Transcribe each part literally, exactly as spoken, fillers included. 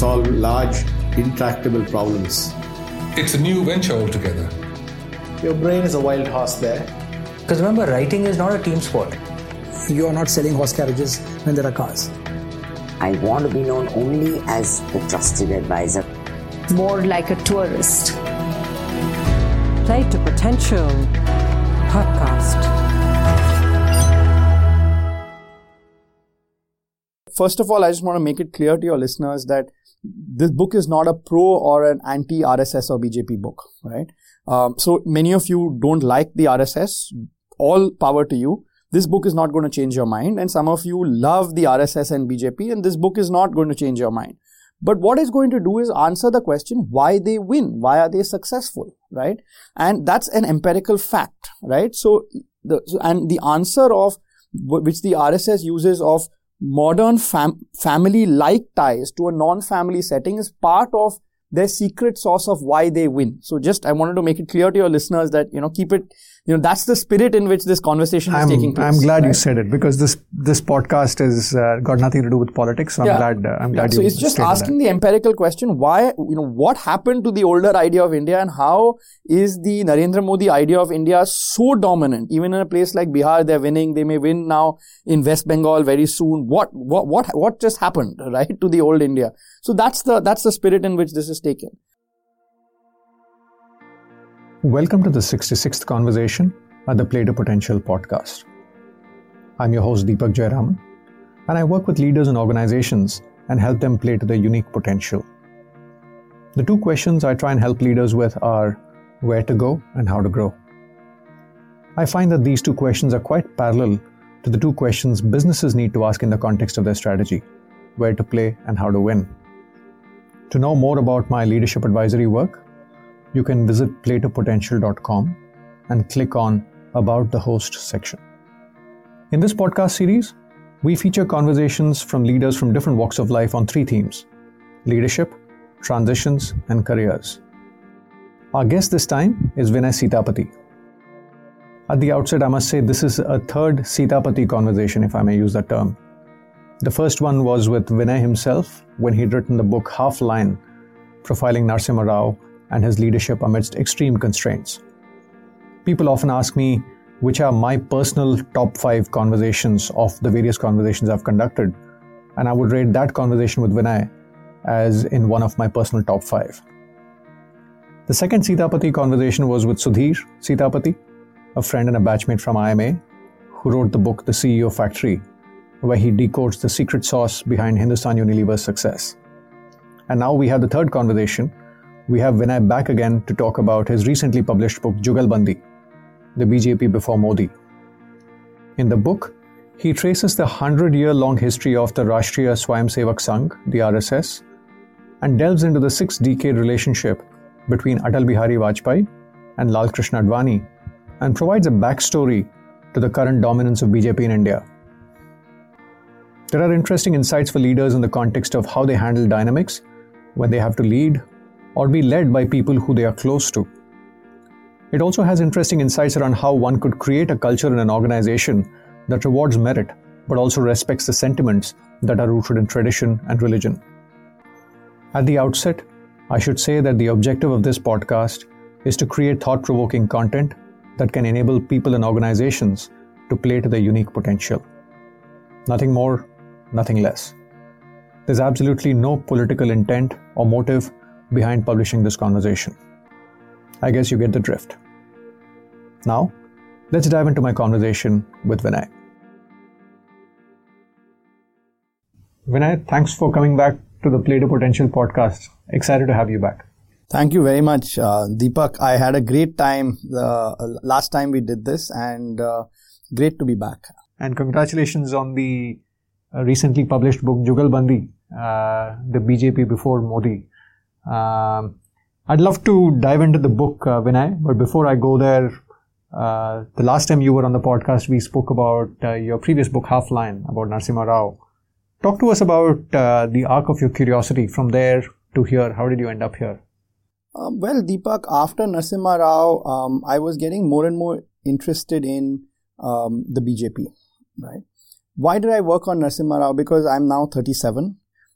solve large, intractable problems. It's a new venture altogether. Your brain is a wild horse there. Because remember, writing is not a team sport. You are not selling horse carriages when there are cars. I want to be known only as the trusted advisor. More like a tourist. Play to Potential podcast. First of all, I just want to make it clear to your listeners that this book is not a pro or an anti-R S S or B J P book, right? Um, so many of you don't like the R S S. All power to you. This book is not going to change your mind. And some of you love the R S S and B J P, and this book is not going to change your mind. But what it's going to do is answer the question why they win, why are they successful, right? And that's an empirical fact, right? So, the so, and the answer of which the R S S uses of modern fam- family-like ties to a non-family setting is part of their secret sauce of why they win. So just, I wanted to make it clear to your listeners that, you know, keep it, you know, that's the spirit in which this conversation is I'm, taking place. I'm glad right? you said it, because this this podcast has uh, got nothing to do with politics. So I'm yeah. glad uh, I'm glad yeah. you So it's just stated asking that. the empirical question, why, you know, what happened to the older idea of India and how is the Narendra Modi idea of India so dominant? Even in a place like Bihar, they're winning. They may win now in West Bengal very soon. What, what, what, what just happened, right, to the old India? So that's the, that's the spirit in which this is taken. Welcome to the sixty-sixth conversation at the Play to Potential podcast. I'm your host Deepak Jayaraman, and I work with leaders and organizations and help them play to their unique potential. The two questions I try and help leaders with are where to go and how to grow. I find that these two questions are quite parallel to the two questions businesses need to ask in the context of their strategy: where to play and how to win. To know more about my leadership advisory work, you can visit play to potential dot com and click on About the Host section. In this podcast series, we feature conversations from leaders from different walks of life on three themes: leadership, transitions, and careers. Our guest this time is Vinay Sitapati. At the outset, I must say this is a third Sitapati conversation, if I may use that term. The first one was with Vinay himself when he'd written the book Half Line, profiling Narasimha Rao and his leadership amidst extreme constraints. People often ask me which are my personal top five conversations of the various conversations I've conducted, and I would rate that conversation with Vinay as in one of my personal top five. The second Sitapati conversation was with Sudhir Sitapati, a friend and a batchmate from I M A, who wrote the book The C E O Factory, where he decodes the secret sauce behind Hindustan Unilever's success. And now we have the third conversation. We have Vinay back again to talk about his recently published book, Jugalbandi, the B J P before Modi. In the book, he traces the hundred-year-long history of the Rashtriya Swayamsevak Sangh, the R S S, and delves into the six-decade relationship between Atal Bihari Vajpayee and Lal Krishna Advani, and provides a backstory to the current dominance of B J P in India. There are interesting insights for leaders in the context of how they handle dynamics when they have to lead or be led by people who they are close to. It also has interesting insights around how one could create a culture in an organization that rewards merit, but also respects the sentiments that are rooted in tradition and religion. At the outset, I should say that the objective of this podcast is to create thought-provoking content that can enable people and organizations to play to their unique potential. Nothing more, nothing less. There's absolutely no political intent or motive behind publishing this conversation. I guess you get the drift. Now, let's dive into my conversation with Vinay. Vinay, thanks for coming back to the Play to Potential podcast. Excited to have you back. Thank you very much, uh, Deepak. I had a great time uh, last time we did this, and uh, great to be back. And congratulations on the uh, recently published book, Jugalbandi, uh, the B J P before Modi. Um, I'd love to dive into the book, uh, Vinay, but before I go there, uh, the last time you were on the podcast, we spoke about uh, your previous book, Half Line, about Narasimha Rao. Talk to us about uh, the arc of your curiosity from there to here. How did you end up here? Um, well, Deepak, after Narasimha Rao, um, I was getting more and more interested in um, the B J P, right? Why did I work on Narasimha Rao? Because I'm now thirty-seven.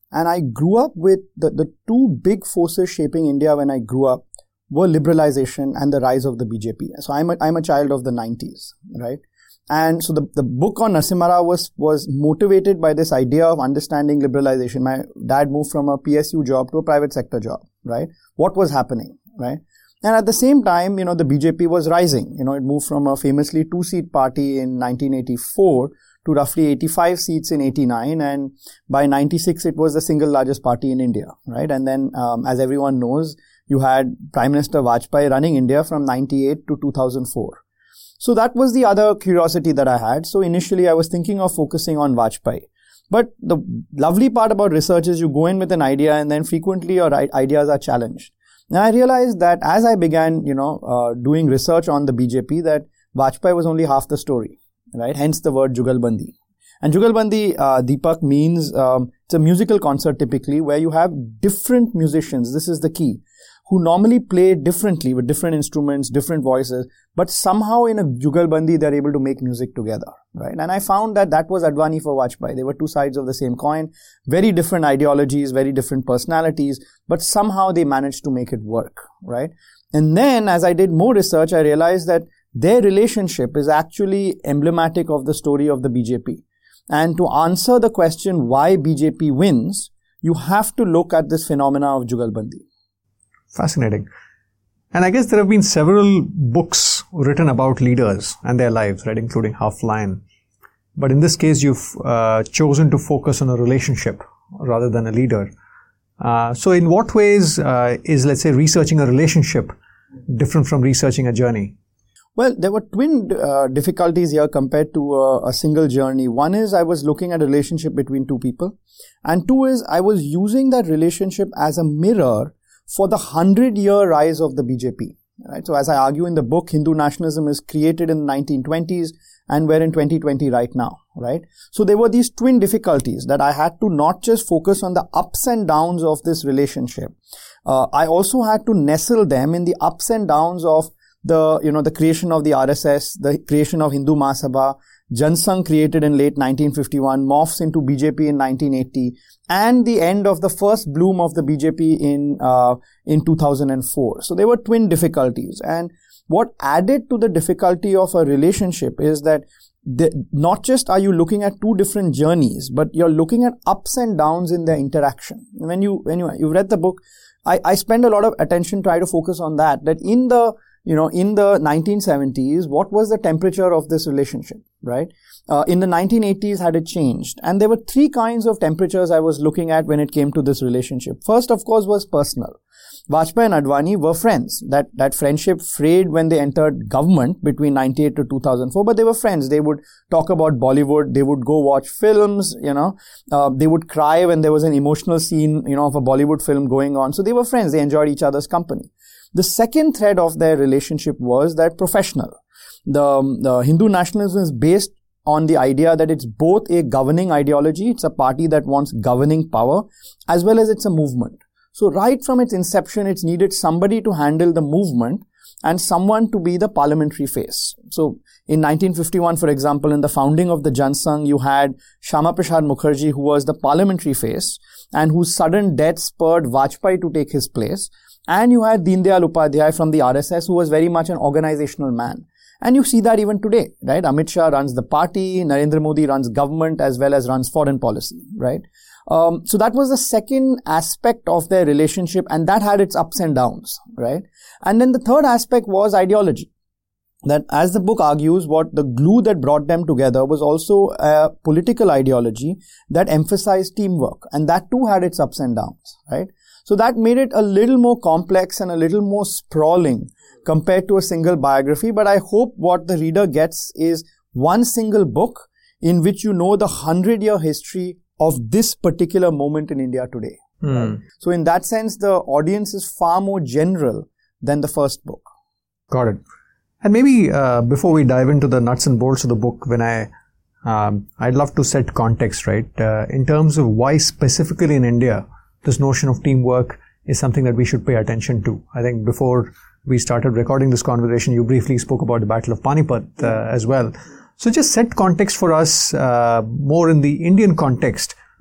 And I grew up with the, the two big forces shaping India when I grew up were liberalization and the rise of the B J P. So I'm a, I'm a child of the nineties, right? And so the, the book on Narasimha Rao was, was motivated by this idea of understanding liberalization. My dad moved from a P S U job to a private sector job, right? What was happening, right? And at the same time, you know, the B J P was rising. You know, it moved from a famously two-seat party in nineteen eighty-four to roughly eighty-five seats in eighty-nine. And by ninety-six, it was the single largest party in India, right? And then, um, as everyone knows, you had Prime Minister Vajpayee running India from ninety-eight to two thousand four. So that was the other curiosity that I had. So initially I was thinking of focusing on Vajpayee. But the lovely part about research is you go in with an idea and then frequently your ideas are challenged. And I realized that as I began, you know, uh, doing research on the B J P, that Vajpayee was only half the story, right? Hence the word Jugalbandi. And Jugalbandi, uh, Deepak, means um, it's a musical concert typically where you have different musicians. This is the key. Who normally play differently with different instruments, different voices, but somehow in a Jugalbandi they're able to make music together, right? And I found that that was Advani for Vajpayee. They were two sides of the same coin, very different ideologies, very different personalities, but somehow they managed to make it work, right? And then as I did more research, I realized that their relationship is actually emblematic of the story of the B J P. And to answer the question why B J P wins, you have to look at this phenomena of Jugalbandi. Fascinating. And I guess there have been several books written about leaders and their lives, right, including Half Lion. But in this case, you've uh, chosen to focus on a relationship rather than a leader. Uh, so in what ways uh, is, let's say, researching a relationship different from researching a journey? Well, there were twin uh, difficulties here compared to uh, a single journey. One is I was looking at a relationship between two people. And two is I was using that relationship as a mirror for the hundred-year rise of the B J P. Right? So as I argue in the book, Hindu nationalism is created in the nineteen twenties and we're in twenty twenty right now. Right? So there were these twin difficulties that I had to not just focus on the ups and downs of this relationship. Uh, I also had to nestle them in the ups and downs of the, you know, the creation of the R S S, the creation of Hindu Mahasabha, Jansangh created in late nineteen fifty-one, morphs into B J P in nineteen eighty, and the end of the first bloom of the B J P in uh, in two thousand four. So there were twin difficulties. And what added to the difficulty of a relationship is that the, not just are you looking at two different journeys, but you're looking at ups and downs in their interaction. When you when you you've read the book, I, I spend a lot of attention try to focus on that. That in the You know, in the nineteen seventies, what was the temperature of this relationship, right? Uh, in the nineteen eighties, had it changed? And there were three kinds of temperatures I was looking at when it came to this relationship. First, of course, was personal. Vajpayee and Advani were friends. That, that friendship frayed when they entered government between ninety-eight to two thousand four, but they were friends. They would talk about Bollywood. They would go watch films, you know. Uh, they would cry when there was an emotional scene, you know, of a Bollywood film going on. So they were friends. They enjoyed each other's company. The second thread of their relationship was that professional. The, the Hindu nationalism is based on the idea that it's both a governing ideology, it's a party that wants governing power, as well as it's a movement. So right from its inception, it's needed somebody to handle the movement and someone to be the parliamentary face. So in nineteen fifty-one, for example, in the founding of the Jansangh, you had Shyama Prasad Mukherjee, who was the parliamentary face and whose sudden death spurred Vajpayee to take his place. And you had Deen Dayal Upadhyay from the R S S, who was very much an organizational man. And you see that even today, right? Amit Shah runs the party, Narendra Modi runs government as well as runs foreign policy, right? Um, so that was the second aspect of their relationship, and that had its ups and downs, right? And then the third aspect was ideology. That, as the book argues, what the glue that brought them together was also a political ideology that emphasized teamwork, and that too had its ups and downs, right? So that made it a little more complex and a little more sprawling compared to a single biography. But I hope what the reader gets is one single book in which you know the hundred-year history of this particular moment in India today. Mm. Right? So in that sense, the audience is far more general than the first book. Got it. And maybe uh, before we dive into the nuts and bolts of the book, when I, um, I'd love to set context, right? Uh, in terms of why specifically in India, this notion of teamwork is something that we should pay attention to. I think before we started recording this conversation, you briefly spoke about the Battle of Panipat uh, as well. So just set context for us uh, more in the Indian context.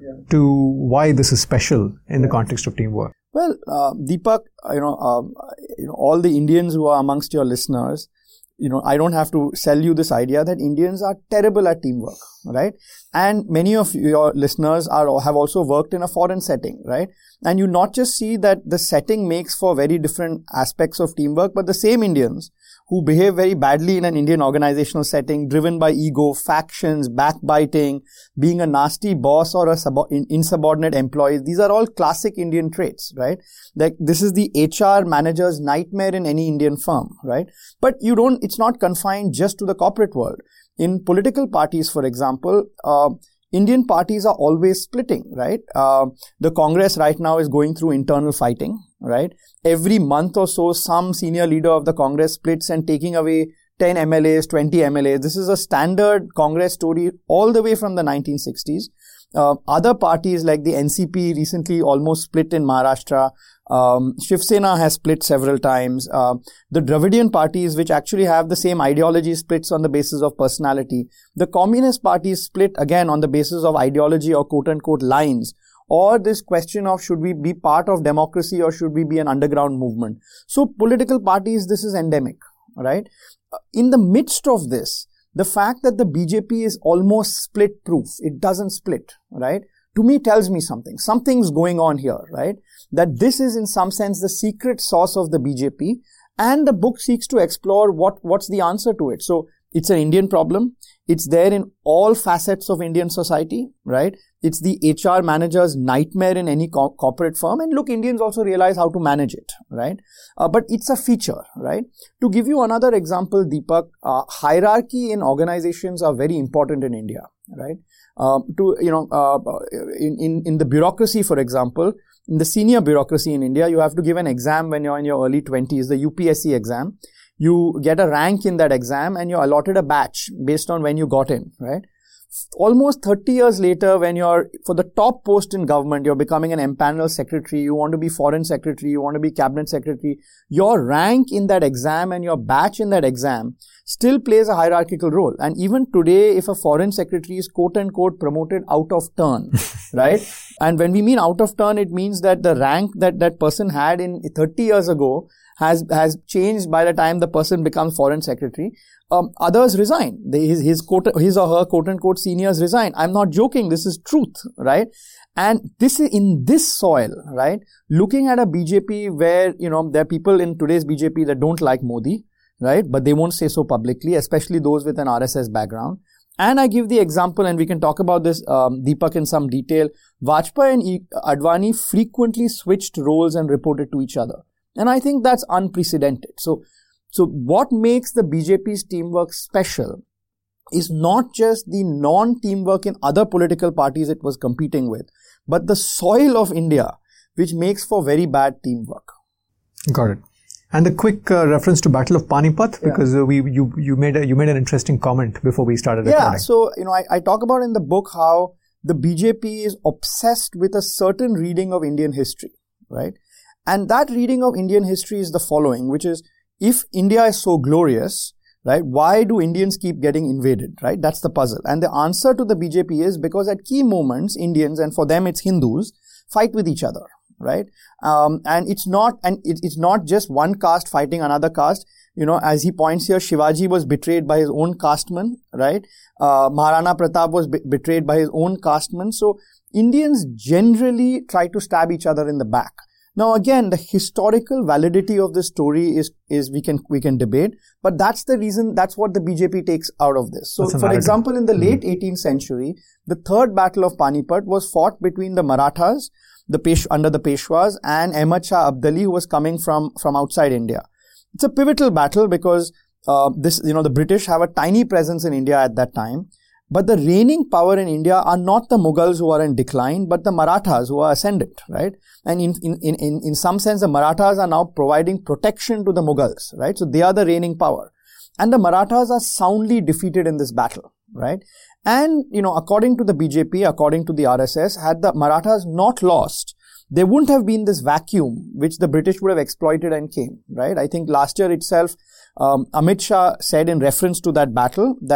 yeah. to why this is special in the context of teamwork. Well, uh, Deepak, you know, uh, you know, all the Indians who are amongst your listeners, you know, I don't have to sell you this idea that Indians are terrible at teamwork, right? And many of your listeners are have also worked in a foreign setting, right? And you not just see that the setting makes for very different aspects of teamwork, but the same Indians who behave very badly in an Indian organizational setting, driven by ego, factions, backbiting, being a nasty boss or a sub- insubordinate employee. These are all classic Indian traits, right? Like this is the H R manager's nightmare in any Indian firm, right? But you don't, it's not confined just to the corporate world. In political parties, for example, uh, Indian parties are always splitting, right? Uh, the Congress right now is going through internal fighting, right? Every month or so, some senior leader of the Congress splits and taking away ten M L As, twenty M L As. This is a standard Congress story all the way from the nineteen sixties. Uh, other parties like the N C P recently almost split in Maharashtra. Um, Shiv Sena has split several times. Uh, the Dravidian parties, which actually have the same ideology, splits on the basis of personality. The communist parties split again on the basis of ideology or quote-unquote lines. Or this question of should we be part of democracy or should we be an underground movement. So political parties, this is endemic, right? In the midst of this, the fact that the B J P is almost split proof, it doesn't split, right? To me tells me something. Something's going on here, right? That this is in some sense the secret sauce of the B J P, and the book seeks to explore what, what's the answer to it. So it's an Indian problem. It's there in all facets of Indian society, right? It's the H R manager's nightmare in any co- corporate firm. And look, Indians also realize how to manage it, right? Uh, but it's a feature, right? To give you another example, Deepak, uh, hierarchy in organizations are very important in India, right? Um, to, you know, uh, in, in, in the bureaucracy, for example, in the senior bureaucracy in India, you have to give an exam when you're in your early twenties, the U P S C exam. You get a rank in that exam and you're allotted a batch based on when you got in, right? Almost thirty years later, when you're for the top post in government, you're becoming an empaneled secretary, you want to be foreign secretary, you want to be cabinet secretary, your rank in that exam and your batch in that exam still plays a hierarchical role. And even today, if a foreign secretary is quote unquote promoted out of turn, right? And when we mean out of turn, it means that the rank that that person had in thirty years ago has has changed by the time the person becomes foreign secretary. Um, others resign. They, his, his, quote, his or her quote-unquote seniors resign. I'm not joking. This is truth, right? And this is in this soil, right? Looking at a B J P where, you know, there are people in today's B J P that don't like Modi, right? But they won't say so publicly, especially those with an R S S background. And I give the example, and we can talk about this, um, Deepak, in some detail. Vajpayee and Advani frequently switched roles and reported to each other. And I think that's unprecedented. So, So what makes the B J P's teamwork special is not just the non-teamwork in other political parties it was competing with, but the soil of India, which makes for very bad teamwork. Got it. And a quick uh, reference to Battle of Panipat, because yeah. uh, we you you made a, you made an interesting comment before we started recording. Yeah, so you know I, I talk about in the book how the B J P is obsessed with a certain reading of Indian history, right? And that reading of Indian history is the following, which is, if India is so glorious, right, why do Indians keep getting invaded, right? That's the puzzle. And the answer to the B J P is because at key moments, Indians, and for them it's Hindus, fight with each other, right? Um, and it's not, and it, it's not just one caste fighting another caste. You know, as he points here, Shivaji was betrayed by his own casteman, right? Uh, Maharana Pratap was be- betrayed by his own casteman. So Indians generally try to stab each other in the back. Now again, the historical validity of this story is, is we can, we can debate, but that's the reason, that's what the B J P takes out of this. So for example, in the late mm-hmm. eighteenth century, the third battle of Panipat was fought between the Marathas, the Pesh, under the Peshwas, and Ahmad Shah Abdali, who was coming from, from outside India. It's a pivotal battle because, uh, this, you know, the British have a tiny presence in India at that time. But the reigning power in India are not the Mughals who are in decline, but the Marathas who are ascendant, right? And in, in, in, in some sense, the Marathas are now providing protection to the Mughals, right? So they are the reigning power. And the Marathas are soundly defeated in this battle, right? And, you know, according to the B J P, according to the R S S, had the Marathas not lost, there wouldn't have been this vacuum which the British would have exploited and came, right? I think last year itself, um, Amit Shah said in reference to that battle that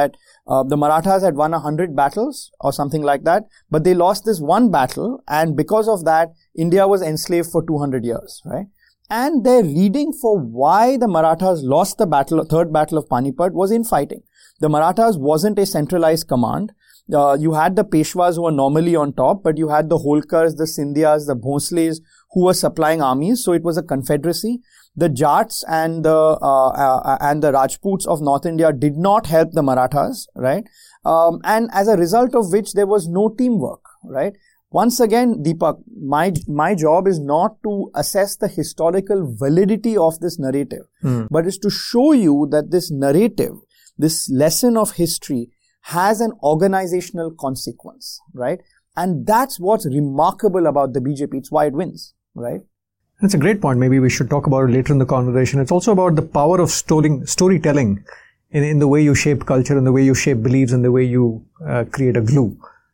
Uh, the Marathas had won a hundred battles or something like that, but they lost this one battle, and because of that, India was enslaved for two hundred years, right? And their reading for why the Marathas lost the battle, third battle of Panipat was infighting. The Marathas wasn't a centralized command. Uh, you had the Peshwas who were normally on top, but you had the Holkars, the Scindias, the Bhonsles who were supplying armies. So it was a confederacy. The Jats and the uh, uh, and the Rajputs of North India did not help the Marathas, right? Um, and as a result of which there was no teamwork, right? Once again, Deepak, my my job is not to assess the historical validity of this narrative, mm. but is to show you that this narrative, this lesson of history, has an organizational consequence, right? And that's what's remarkable about the B J P. It's why it wins, right? That's a great point. Maybe we should talk about it later in the conversation. It's also about the power of story, storytelling in, in the way you shape culture, in the way you shape beliefs, and the way you uh, create a glue.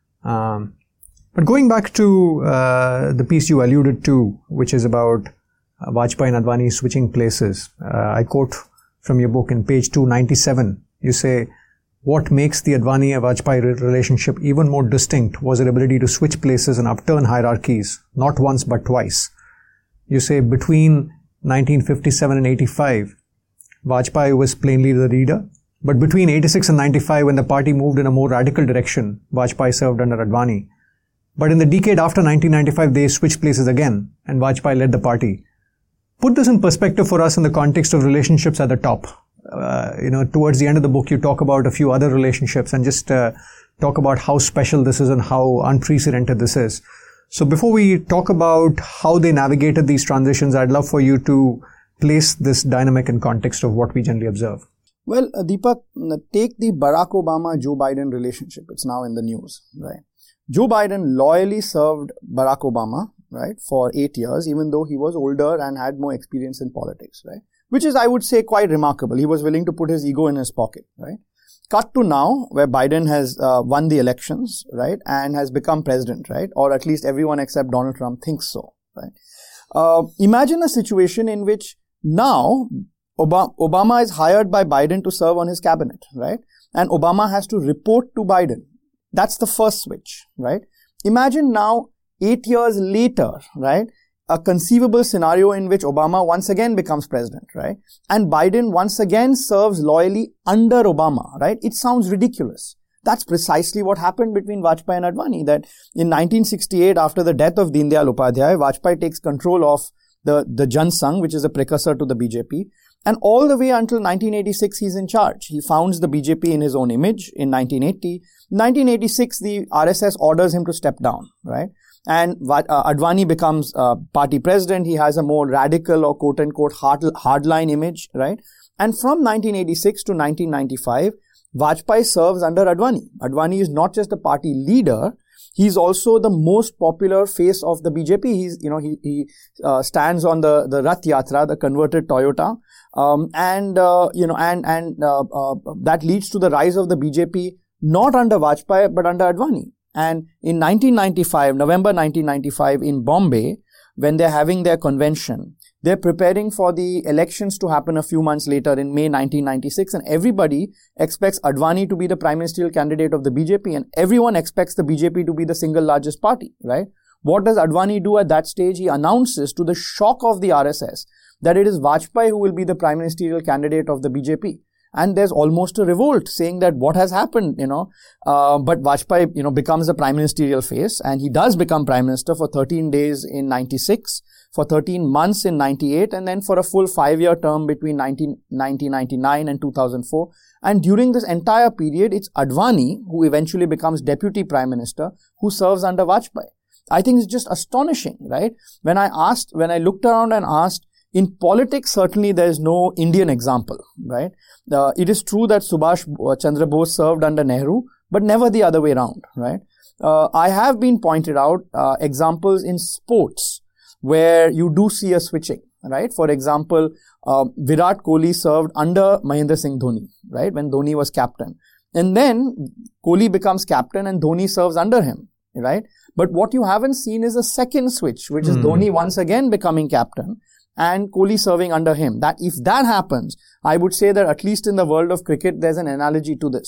Um, but going back to uh, the piece you alluded to, which is about uh, Vajpayee and Advani switching places. Uh, I quote from your book in page two ninety-seven. You say, what makes the Advani-Vajpayee relationship even more distinct was their ability to switch places and upturn hierarchies, not once but twice. You say between nineteen fifty-seven and eighty-five, Vajpayee was plainly the leader, but between eighty-six and ninety-five, when the party moved in a more radical direction, Vajpayee served under Advani. But in the decade after nineteen ninety-five, they switched places again, and Vajpayee led the party. Put this in perspective for us in the context of relationships at the top. Uh, you know, towards the end of the book, you talk about a few other relationships and just uh, talk about how special this is and how unprecedented this is. So before we talk about how they navigated these transitions, I'd love for you to place this dynamic in context of what we generally observe. Well, uh, Deepak, take the Barack Obama-Joe Biden relationship. It's now in the news, right? Joe Biden loyally served Barack Obama, right, for eight years, even though he was older and had more experience in politics, right? Which is, I would say, quite remarkable. He was willing to put his ego in his pocket, right? Cut to now, where Biden has uh, won the elections, right, and has become president, right? Or at least everyone except Donald Trump thinks so, right? Uh, imagine a situation in which now Obama, Obama is hired by Biden to serve on his cabinet, right? And Obama has to report to Biden. That's the first switch, right? Imagine now, eight years later, right, a conceivable scenario in which Obama once again becomes president, right? And Biden once again serves loyally under Obama, right? It sounds ridiculous. That's precisely what happened between Vajpayee and Advani, that in nineteen sixty-eight, after the death of Deen Dayal Upadhyay, Vajpayee takes control of the, the Jan Sangh, which is a precursor to the B J P. And all the way until nineteen eighty-six, he's in charge. He founds the B J P in his own image in nineteen eighty. nineteen eighty-six, the R S S orders him to step down, right? And uh, Advani becomes uh, party president. He has a more radical or quote-unquote hard, hardline image, right? And from nineteen eighty-six to nineteen ninety-five, Vajpayee serves under Advani. Advani is not just the party leader. He's also the most popular face of the B J P. He's, you know, he, he uh, stands on the, the Rath Yatra, the converted Toyota. Um, and, uh, you know, and, and, uh, uh, that leads to the rise of the B J P, not under Vajpayee, but under Advani. And in nineteen ninety-five, November nineteen ninety-five in Bombay, when they're having their convention, they're preparing for the elections to happen a few months later in May nineteen ninety-six, and everybody expects Advani to be the prime ministerial candidate of the B J P, and everyone expects the B J P to be the single largest party, right? What does Advani do at that stage? He announces, to the shock of the R S S, that it is Vajpayee who will be the prime ministerial candidate of the B J P. And there's almost a revolt saying that what has happened, you know, uh, but Vajpayee, you know, becomes the prime ministerial face, and he does become prime minister for thirteen days in ninety-six, for thirteen months in ninety-eight, and then for a full five-year term between nineteen ninety-nine and two thousand four. And during this entire period, it's Advani, who eventually becomes deputy prime minister, who serves under Vajpayee. I think it's just astonishing, right? When I asked, when I looked around and asked, in politics, certainly there is no Indian example, right? Uh, it is true that Subhash Chandra Bose served under Nehru, but never the other way around, right? Uh, I have been pointed out uh, examples in sports where you do see a switching, right? For example, uh, Virat Kohli served under Mahendra Singh Dhoni, right? When Dhoni was captain. And then Kohli becomes captain and Dhoni serves under him, right? But what you haven't seen is a second switch, which is mm. Dhoni once again becoming captain and Kohli serving under him. That if that happens, I would say that at least in the world of cricket, there's an analogy to this.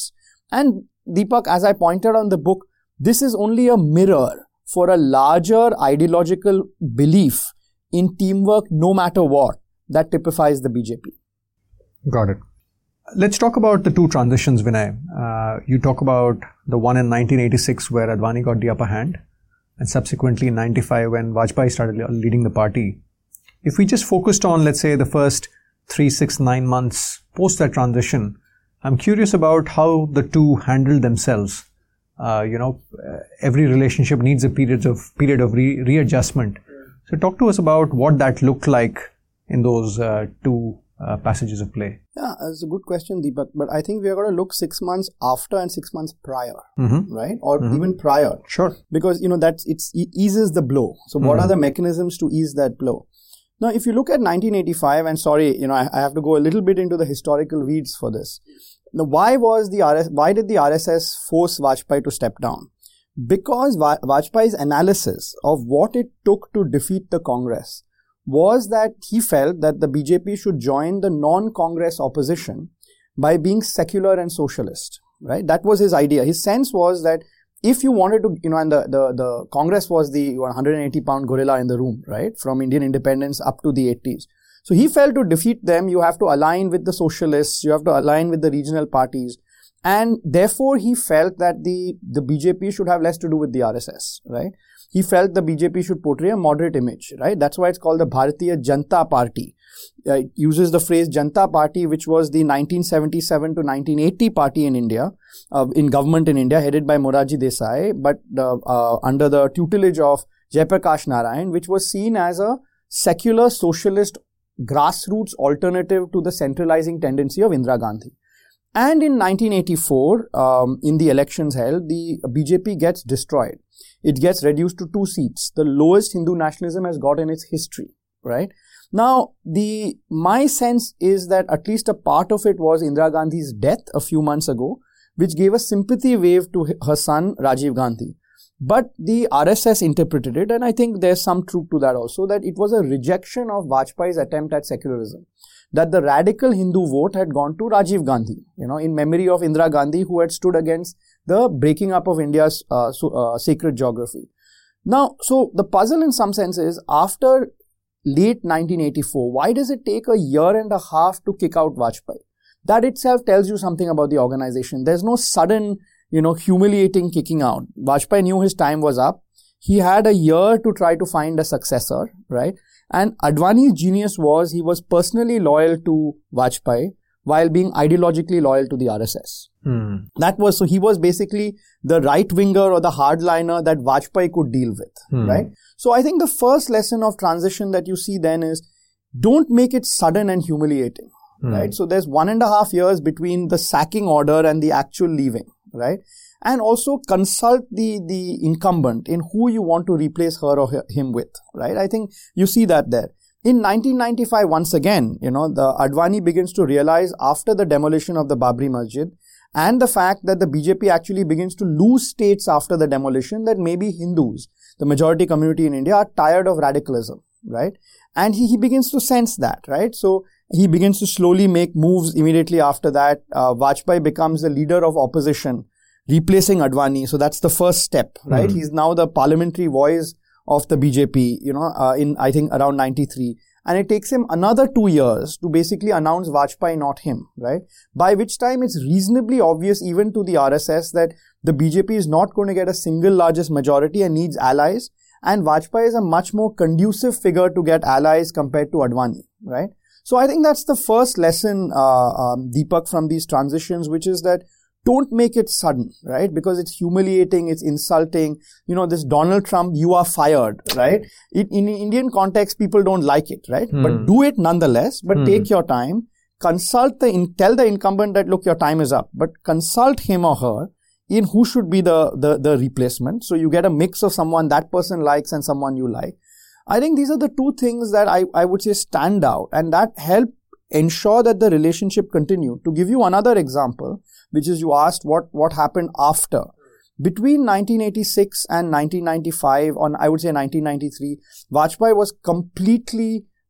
And Deepak, as I pointed out in the book, this is only a mirror for a larger ideological belief in teamwork no matter what that typifies the B J P. Got it. Let's talk about the two transitions, Vinay. Uh, you talk about the one in nineteen eighty-six where Advani got the upper hand, and subsequently in ninety-five when Vajpayee started leading the party. If we just focused on, let's say, the first three, six, nine months post that transition, I'm curious about how the two handled themselves. Uh, you know, every relationship needs a period of period of re- readjustment. So talk to us about what that looked like in those uh, two uh, passages of play. Yeah, that's a good question, Deepak. But I think we are going to look six months after and six months prior, mm-hmm. right? Or mm-hmm. even prior. Sure. Because, you know, that's it's, it eases the blow. So what mm-hmm. are the mechanisms to ease that blow? Now, if you look at nineteen eighty-five, and sorry, you know, I, I have to go a little bit into the historical weeds for this. Now, why was the R S, why did the R S S force Vajpayee to step down? Because Va- Vajpayee's analysis of what it took to defeat the Congress was that he felt that the B J P should join the non-Congress opposition by being secular and socialist, right? That was his idea. His sense was that if you wanted to, you know, and the, the, the Congress was the one hundred eighty pound gorilla in the room, right? From Indian independence up to the eighties. So he felt to defeat them, you have to align with the socialists, you have to align with the regional parties. And therefore, he felt that the, the B J P should have less to do with the R S S, right? He felt the B J P should portray a moderate image, right? That's why it's called the Bharatiya Janata Party. Uh, it uses the phrase Janata Party, which was the nineteen seventy-seven to nineteen eighty party in India, uh, in government in India, headed by Morarji Desai, but uh, uh, under the tutelage of Jayaprakash Narayan, which was seen as a secular socialist grassroots alternative to the centralizing tendency of Indira Gandhi. And in nineteen eighty-four, um, in the elections held, the B J P gets destroyed. It gets reduced to two seats. The lowest Hindu nationalism has got in its history, right? Now, the my sense is that at least a part of it was Indira Gandhi's death a few months ago, which gave a sympathy wave to her son, Rajiv Gandhi. But the R S S interpreted it, and I think there's some truth to that also, that it was a rejection of Vajpayee's attempt at secularism. That the radical Hindu vote had gone to Rajiv Gandhi, you know, in memory of Indira Gandhi, who had stood against the breaking up of India's uh, so, uh, sacred geography. Now, so the puzzle in some sense is, after late nineteen eighty-four, why does it take a year and a half to kick out Vajpayee? That itself tells you something about the organization. There's no sudden, you know, humiliating kicking out. Vajpayee knew his time was up. He had a year to try to find a successor, right? And Advani's genius was he was personally loyal to Vajpayee while being ideologically loyal to the R S S. Hmm. That was, so he was basically the right winger or the hardliner that Vajpayee could deal with, hmm. right? So I think the first lesson of transition that you see then is, don't make it sudden and humiliating, hmm. right? So there's one and a half years between the sacking order and the actual leaving, right? And also consult the, the incumbent in who you want to replace her or him with, right? I think you see that there. In nineteen ninety-five, once again, you know, the Advani begins to realize after the demolition of the Babri Masjid and the fact that the B J P actually begins to lose states after the demolition, that maybe Hindus, the majority community in India, are tired of radicalism, right? And he, he begins to sense that, right? So he begins to slowly make moves immediately after that. Uh, Vajpayee becomes the leader of opposition, replacing Advani. So that's the first step, right? Mm-hmm. He's now the parliamentary voice of the B J P, you know, uh, in, I think, around ninety-three. And it takes him another two years to basically announce Vajpayee, not him, right? By which time it's reasonably obvious even to the R S S that the B J P is not going to get a single largest majority and needs allies. And Vajpayee is a much more conducive figure to get allies compared to Advani, right? So I think that's the first lesson, uh, um, Deepak, from these transitions, which is that don't make it sudden, right? Because it's humiliating, it's insulting. You know, this Donald Trump, you are fired, right? It, in Indian context, people don't like it, right? Hmm. But do it nonetheless, but hmm. take your time. Consult the, in, tell the incumbent that, look, your time is up. But consult him or her in who should be the, the, the replacement. So you get a mix of someone that person likes and someone you like. I think these are the two things that I, I would say stand out and that help ensure that the relationship continued. To give you another example, which is you asked what, what happened after. Between nineteen eighty-six and nineteen ninety-five, or I would say nineteen ninety-three, Vajpayee was completely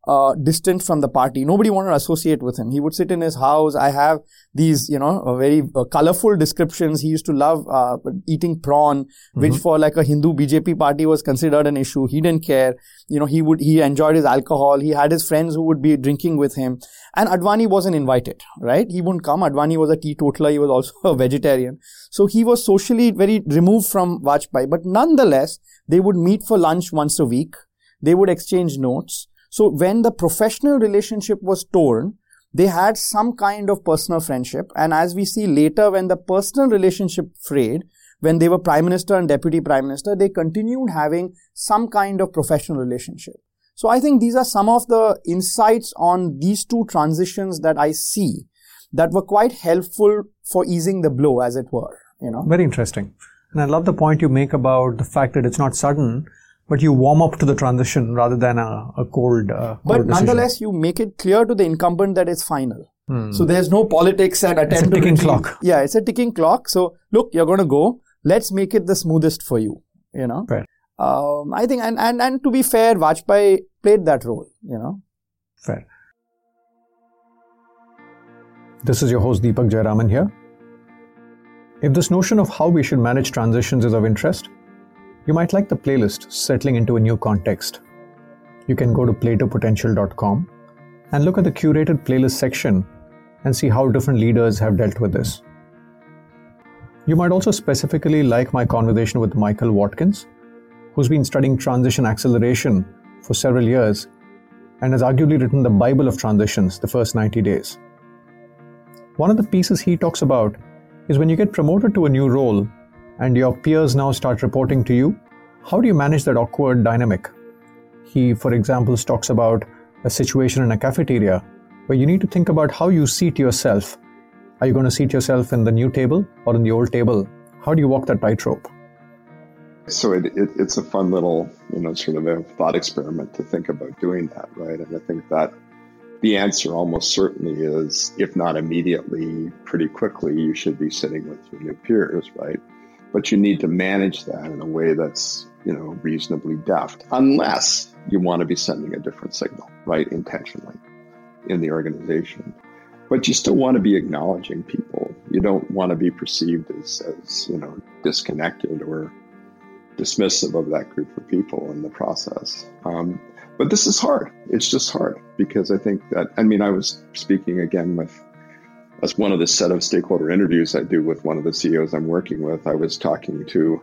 uh, distant from the party. Nobody wanted to associate with him. He would sit in his house. I have these, you know, uh, very uh, colorful descriptions. He used to love uh, eating prawn, mm-hmm. which for like a Hindu B J P party was considered an issue. He didn't care. You know, he would, he enjoyed his alcohol. He had his friends who would be drinking with him. And Advani wasn't invited, right? He wouldn't come. Advani was a teetotaler. He was also a vegetarian. So he was socially very removed from Vajpayee. But nonetheless, they would meet for lunch once a week. They would exchange notes. So when the professional relationship was torn, they had some kind of personal friendship. And as we see later, when the personal relationship frayed, when they were Prime Minister and Deputy Prime Minister, they continued having some kind of professional relationship. So I think these are some of the insights on these two transitions that I see that were quite helpful for easing the blow, as it were. You know, very interesting. And I love the point you make about the fact that it's not sudden, but you warm up to the transition rather than a, a cold, uh, cold But decision. Nonetheless, you make it clear to the incumbent that it's final. Hmm. So there's no politics and attempt it's a ticking to clock. Yeah, it's a ticking clock. So look, you're going to go. Let's make it the smoothest for you. You know, Fair. Um, I think, and, and and to be fair, Vajpayee played that role. You know, fair. This is your host Deepak Jayaraman here. If this notion of how we should manage transitions is of interest, you might like the playlist Settling into a New Context. You can go to plato potential dot com and look at the curated playlist section and see how different leaders have dealt with this. You might also specifically like my conversation with Michael Watkins, who's been studying transition acceleration for several years and has arguably written the Bible of transitions, the first ninety days. One of the pieces he talks about is when you get promoted to a new role and your peers now start reporting to you, how do you manage that awkward dynamic? He, for example, talks about a situation in a cafeteria where you need to think about how you seat yourself. Are you going to seat yourself in the new table or in the old table? How do you walk that tightrope? So it, it, it's a fun little, you know, sort of a thought experiment to think about doing that, right? And I think that the answer almost certainly is, if not immediately, pretty quickly, you should be sitting with your new peers, right? But you need to manage that in a way that's, you know, reasonably deft, unless you want to be sending a different signal, right, intentionally in the organization. But you still want to be acknowledging people. You don't want to be perceived as, as, you know, disconnected or dismissive of that group of people in the process. Um, but this is hard. It's just hard because I think that, I mean, I was speaking again with, as one of the set of stakeholder interviews I do with one of the C E Os I'm working with, I was talking to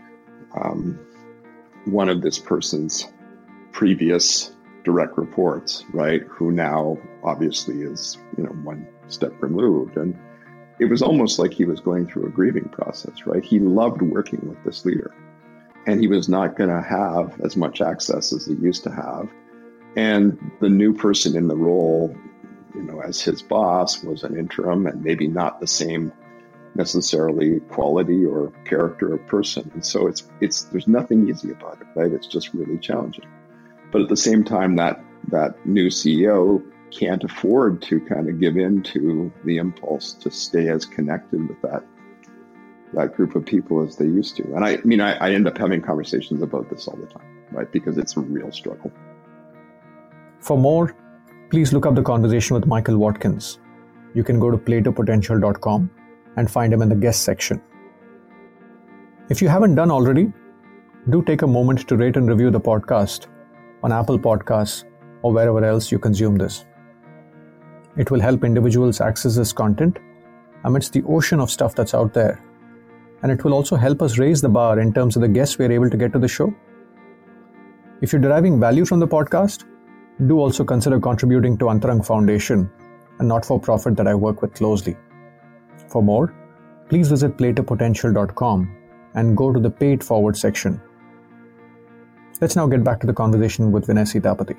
um, one of this person's previous direct reports, right, who now obviously is, you know, one step removed. And it was almost like he was going through a grieving process, right? He loved working with this leader, and he was not going to have as much access as he used to have. And the new person in the role, you know, as his boss, was an interim and maybe not the same necessarily quality or character of person. And so it's, it's, there's nothing easy about it, right? It's just really challenging. But at the same time, that, that new C E O can't afford to kind of give in to the impulse to stay as connected with that, that group of people as they used to. And I, I mean, I, I end up having conversations about this all the time, right? Because it's a real struggle. For more, please look up the conversation with Michael Watkins. You can go to plato potential dot com and find him in the guest section. If you haven't done already, do take a moment to rate and review the podcast on Apple Podcasts or wherever else you consume this. It will help individuals access this content amidst the ocean of stuff that's out there. And it will also help us raise the bar in terms of the guests we're able to get to the show. If you're deriving value from the podcast, do also consider contributing to Antarang Foundation, a not-for-profit that I work with closely. For more, please visit plato potential dot com and go to the Pay It Forward section. Let's now get back to the conversation with Vinay Sitapati.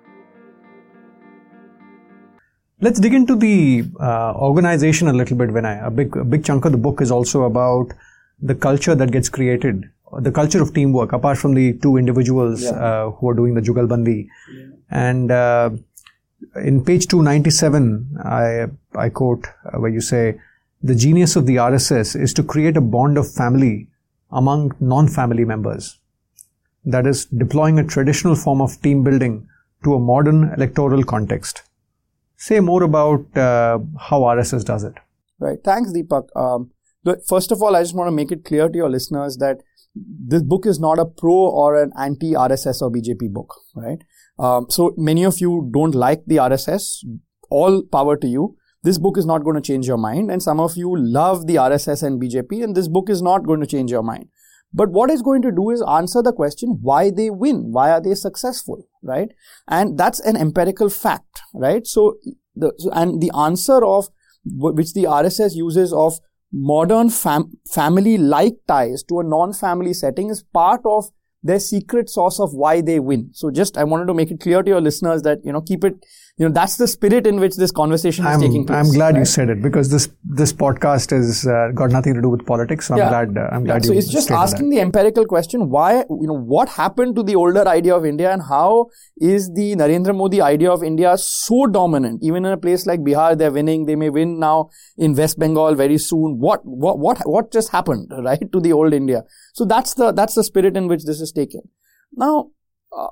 Let's dig into the uh, organization a little bit, Vinay. A big, a big chunk of the book is also about the culture that gets created, the culture of teamwork, apart from the two individuals yeah. uh, who are doing the Jugalbandi. Yeah. And uh, in page two ninety-seven, I, I quote uh, where you say, the genius of the R S S is to create a bond of family among non-family members. That is, deploying a traditional form of team building to a modern electoral context. Say more about uh, how R S S does it. Right. Thanks, Deepak. Um, but first of all, I just want to make it clear to your listeners that this book is not a pro or an anti-R S S or B J P book, right? Um, so many of you don't like the R S S. All power to you. This book is not going to change your mind. And some of you love the R S S and B J P, and this book is not going to change your mind. But what it's going to do is answer the question why they win, why are they successful, right? And that's an empirical fact, right? So, the, so and the answer of which the R S S uses of modern fam- family-like ties to a non-family setting is part of their secret sauce of why they win. So just, I wanted to make it clear to your listeners that, you know, keep it, you know, that's the spirit in which this conversation is I'm, taking place. I'm glad right? you said it, because this this podcast has uh, got nothing to do with politics. So I'm yeah. glad uh, I'm glad yeah. you So it's just stated asking that. the empirical question, why, you know, what happened to the older idea of India and how is the Narendra Modi idea of India so dominant? Even in a place like Bihar, they're winning. They may win now in West Bengal very soon. What, what, what, what just happened, right, to the old India? So that's the, that's the spirit in which this is taken. Now, uh,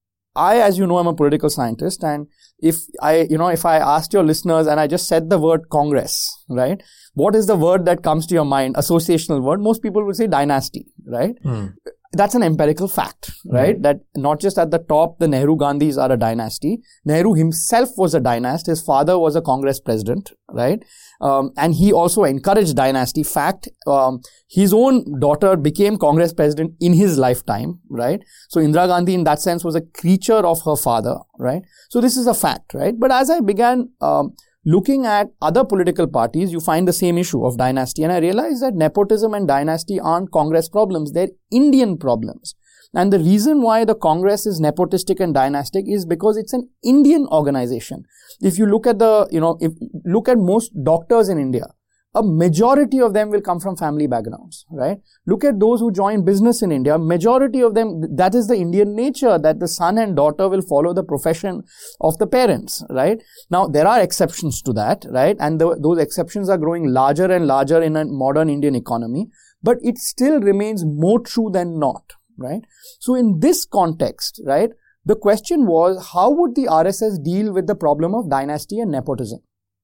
I, as you know, I'm a political scientist, and if I, you know, if I asked your listeners and I just said the word Congress, right, what is the word that comes to your mind? Associational word. Most people would say dynasty, right? Mm. That's an empirical fact, right? Mm. That not just at the top, the Nehru Gandhis are a dynasty. Nehru himself was a dynast. His father was a Congress president, right? Um, and he also encouraged dynasty. Fact, um, his own daughter became Congress president in his lifetime, right? So Indira Gandhi in that sense was a creature of her father, right? So this is a fact, right? But as I began um, looking at other political parties, you find the same issue of dynasty. And I realized that nepotism and dynasty aren't Congress problems, they're Indian problems. And the reason why the Congress is nepotistic and dynastic is because it's an Indian organization. If you look at the, you know, if look at most doctors in India, a majority of them will come from family backgrounds, right? Look at those who join business in India. Majority of them, that is the Indian nature, that the son and daughter will follow the profession of the parents, right? Now, there are exceptions to that, right? And the, those exceptions are growing larger and larger in a modern Indian economy, but it still remains more true than not, right? So in this context, right, the question was, how would the R S S deal with the problem of dynasty and nepotism?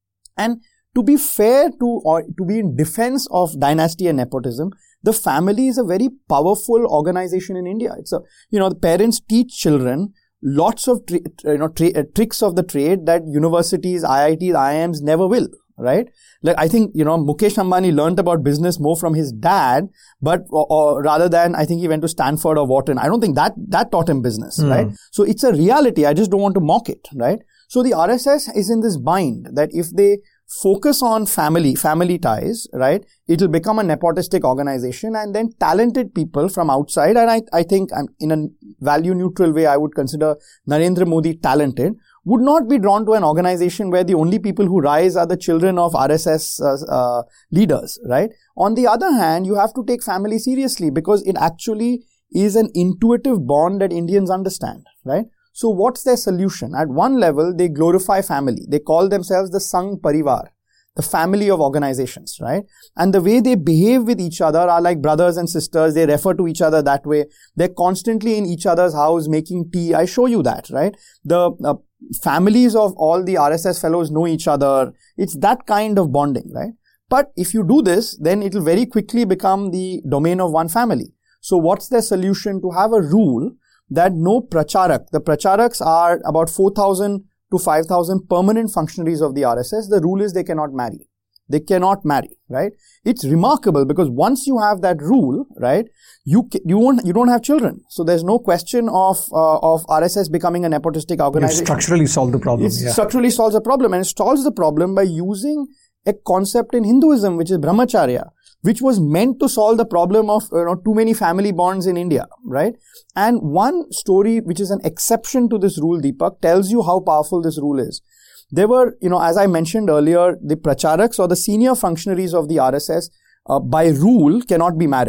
And to be fair to, or to be in defense of dynasty and nepotism, the family is a very powerful organization in India. It's a, you know, the parents teach children lots of, tri- you know, tra- uh, tricks of the trade that universities, I I Ts, I I Ms never will, right? Like, I think, you know, Mukesh Ambani learned about business more from his dad, but, or, or rather than, I think he went to Stanford or Wharton. I don't think that, that taught him business, mm. right? So it's a reality. I just don't want to mock it, right? So the R S S is in this bind that if they focus on family, family ties, right, it'll become a nepotistic organization, and then talented people from outside, and I, I think um, in a value neutral way, I would consider Narendra Modi talented, would not be drawn to an organization where the only people who rise are the children of R S S uh, uh, leaders, right? On the other hand, you have to take family seriously because it actually is an intuitive bond that Indians understand, right? So what's their solution? At one level, they glorify family. They call themselves the Sangh Parivar, the family of organizations, right? And the way they behave with each other are like brothers and sisters. They refer to each other that way. They're constantly in each other's house making tea. I show you that, right? The uh, families of all the R S S fellows know each other. It's that kind of bonding, right? But if you do this, then it will very quickly become the domain of one family. So what's their solution? To have a rule that no pracharak, the pracharaks are about four thousand to five thousand permanent functionaries of the R S S. The rule is they cannot marry. They cannot marry, right? It's remarkable because once you have that rule, right, you you won't you don't have children. So there's no question of uh, of R S S becoming a nepotistic organization. It structurally solved the problem. It yeah. structurally solves the problem, and it solves the problem by using a concept in Hinduism, which is brahmacharya, which was meant to solve the problem of, you know, too many family bonds in India, right? And one story, which is an exception to this rule, Deepak, tells you how powerful this rule is. There were, you know, as I mentioned earlier, the pracharaks or the senior functionaries of the R S S, uh, by rule, cannot be married.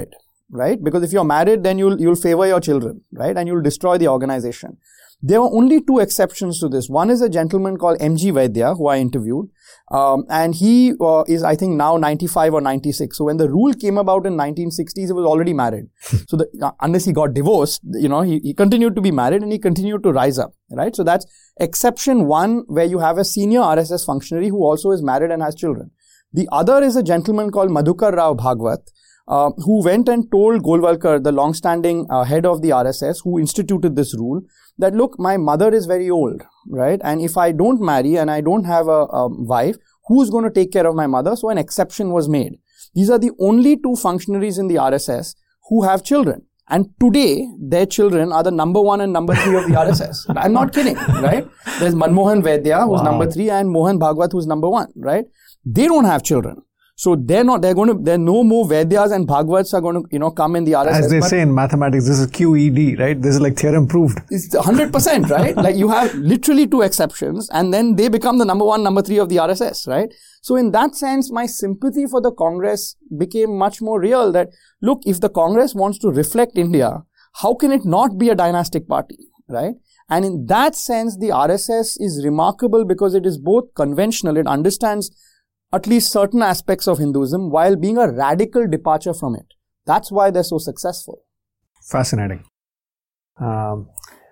right? Because if you're married, then you'll, you'll favor your children, right? And you'll destroy the organization. There were only two exceptions to this. One is a gentleman called M G Vaidya, who I interviewed. Um, and he uh, is, I think, now ninety-five or ninety-six. So when the rule came about in nineteen sixties, he was already married. So the, uh, unless he got divorced, you know, he, he continued to be married and he continued to rise up, right? So that's exception one, where you have a senior R S S functionary who also is married and has children. The other is a gentleman called Madhukar Rao Bhagwat, uh, who went and told Golwalkar, the long-standing uh, head of the R S S, who instituted this rule, that look, my mother is very old, right? And if I don't marry and I don't have a, a wife, who's going to take care of my mother? So an exception was made. These are the only two functionaries in the R S S who have children. And today, their children are the number one and number three of the R S S. I'm not kidding, right? There's Manmohan Vaidya, who's wow. number three, and Mohan Bhagwat, who's number one, right? They don't have children. So they're not, they're going to, there are no more Vaidyas and Bhagwats are going to, you know, come in the R S S. As they say in mathematics, this is Q E D, right? This is like theorem proved. It's one hundred percent, right? Like you have literally two exceptions and then they become the number one, number three of the R S S, right? So in that sense, my sympathy for the Congress became much more real that, look, if the Congress wants to reflect India, how can it not be a dynastic party, right? And in that sense, the R S S is remarkable because it is both conventional, it understands at least certain aspects of Hinduism while being a radical departure from it. That's why they're so successful. Fascinating. Um,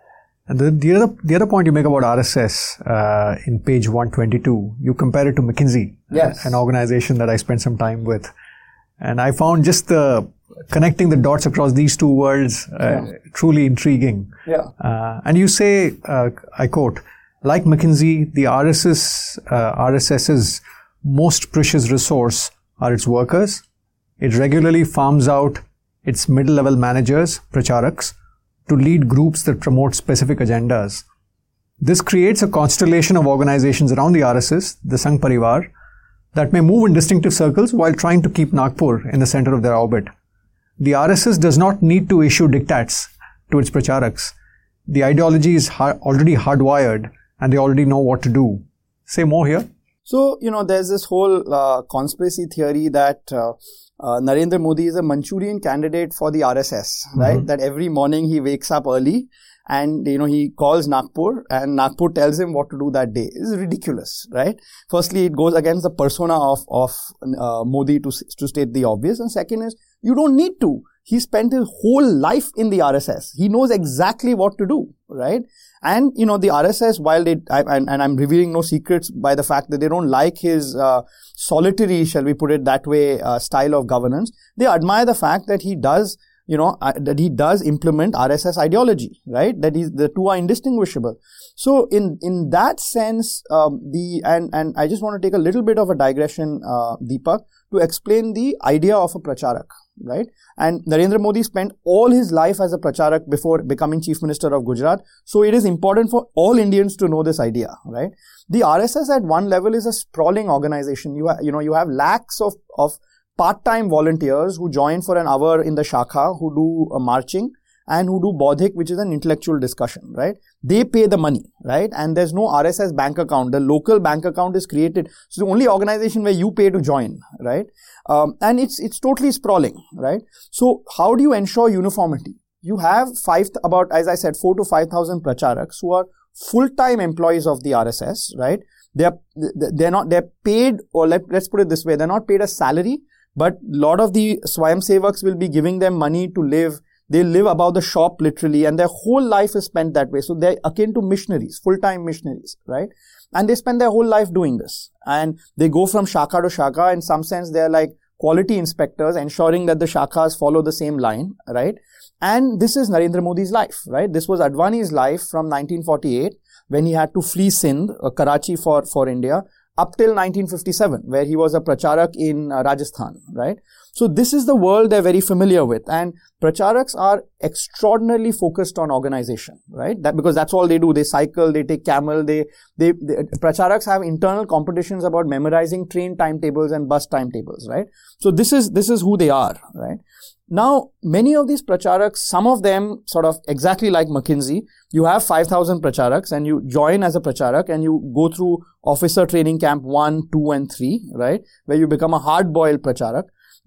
and the, the, other, the other point you make about R S S uh, in page one twenty-two, you compare it to McKinsey, yes. an organization that I spent some time with. And I found just the connecting the dots across these two worlds uh, yeah. truly intriguing. Yeah. Uh, and you say, uh, I quote, like McKinsey, the R S S, uh, R S S's most precious resource are its workers. It regularly farms out its middle-level managers, pracharaks, to lead groups that promote specific agendas. This creates a constellation of organizations around the R S S, the Sangh Parivar, that may move in distinctive circles while trying to keep Nagpur in the center of their orbit. The R S S does not need to issue diktats to its pracharaks. The ideology is ha- already hardwired and they already know what to do. Say more here. So, you know, there's this whole uh, conspiracy theory that uh, uh, Narendra Modi is a Manchurian candidate for the R S S, mm-hmm. right? That every morning he wakes up early and, you know, he calls Nagpur and Nagpur tells him what to do that day. It's ridiculous, right? Firstly, it goes against the persona of, of uh, Modi to, to state the obvious. And second is, you don't need to. He spent his whole life in the R S S. He knows exactly what to do, right? And, you know, the R S S, while they, I, and, and I'm revealing no secrets by the fact that they don't like his uh, solitary, shall we put it that way, uh, style of governance, they admire the fact that he does, you know, uh, that he does implement R S S ideology, right? That is, the two are indistinguishable. So in, in that sense, um, the, and, and I just want to take a little bit of a digression, uh, Deepak, to explain the idea of a pracharak, right? And Narendra Modi spent all his life as a pracharak before becoming Chief Minister of Gujarat. So it is important for all Indians to know this idea, right? The R S S at one level is a sprawling organization. You, ha- you know, you have lakhs of, of part-time volunteers who join for an hour in the Shakha, who do uh, marching and who do Bodhik, which is an intellectual discussion, right? They pay the money, right? And there's no R S S bank account. The local bank account is created. So the only organization where you pay to join, right? Um, and it's, it's totally sprawling, right? So how do you ensure uniformity? You have five, about, as I said, four to five thousand pracharaks who are full-time employees of the R S S, right? They're, they're not, they're paid, or let, let's put it this way, they're not paid a salary, but a lot of the Swayamsevaks will be giving them money to live. They live above the shop literally, and their whole life is spent that way. So they're akin to missionaries, full-time missionaries, right? And they spend their whole life doing this. And they go from Shakha to Shakha. In some sense, they're like quality inspectors, ensuring that the Shakhas follow the same line, right? And this is Narendra Modi's life, right? This was Advani's life from nineteen forty-eight, when he had to flee Sindh, uh, Karachi for, for India, up till nineteen fifty-seven, where he was a pracharak in uh, Rajasthan, right? So this is the world they're very familiar with. And pracharaks are extraordinarily focused on organization, right? That, because that's all they do. They cycle, they take camel, they, they, they, pracharaks have internal competitions about memorizing train timetables and bus timetables, right? So this is, this is who they are, right? Now, many of these pracharaks, some of them sort of exactly like McKinsey, you have five thousand pracharaks and you join as a pracharak and you go through officer training camp one, two and three, right? Where you become a hard-boiled pracharak.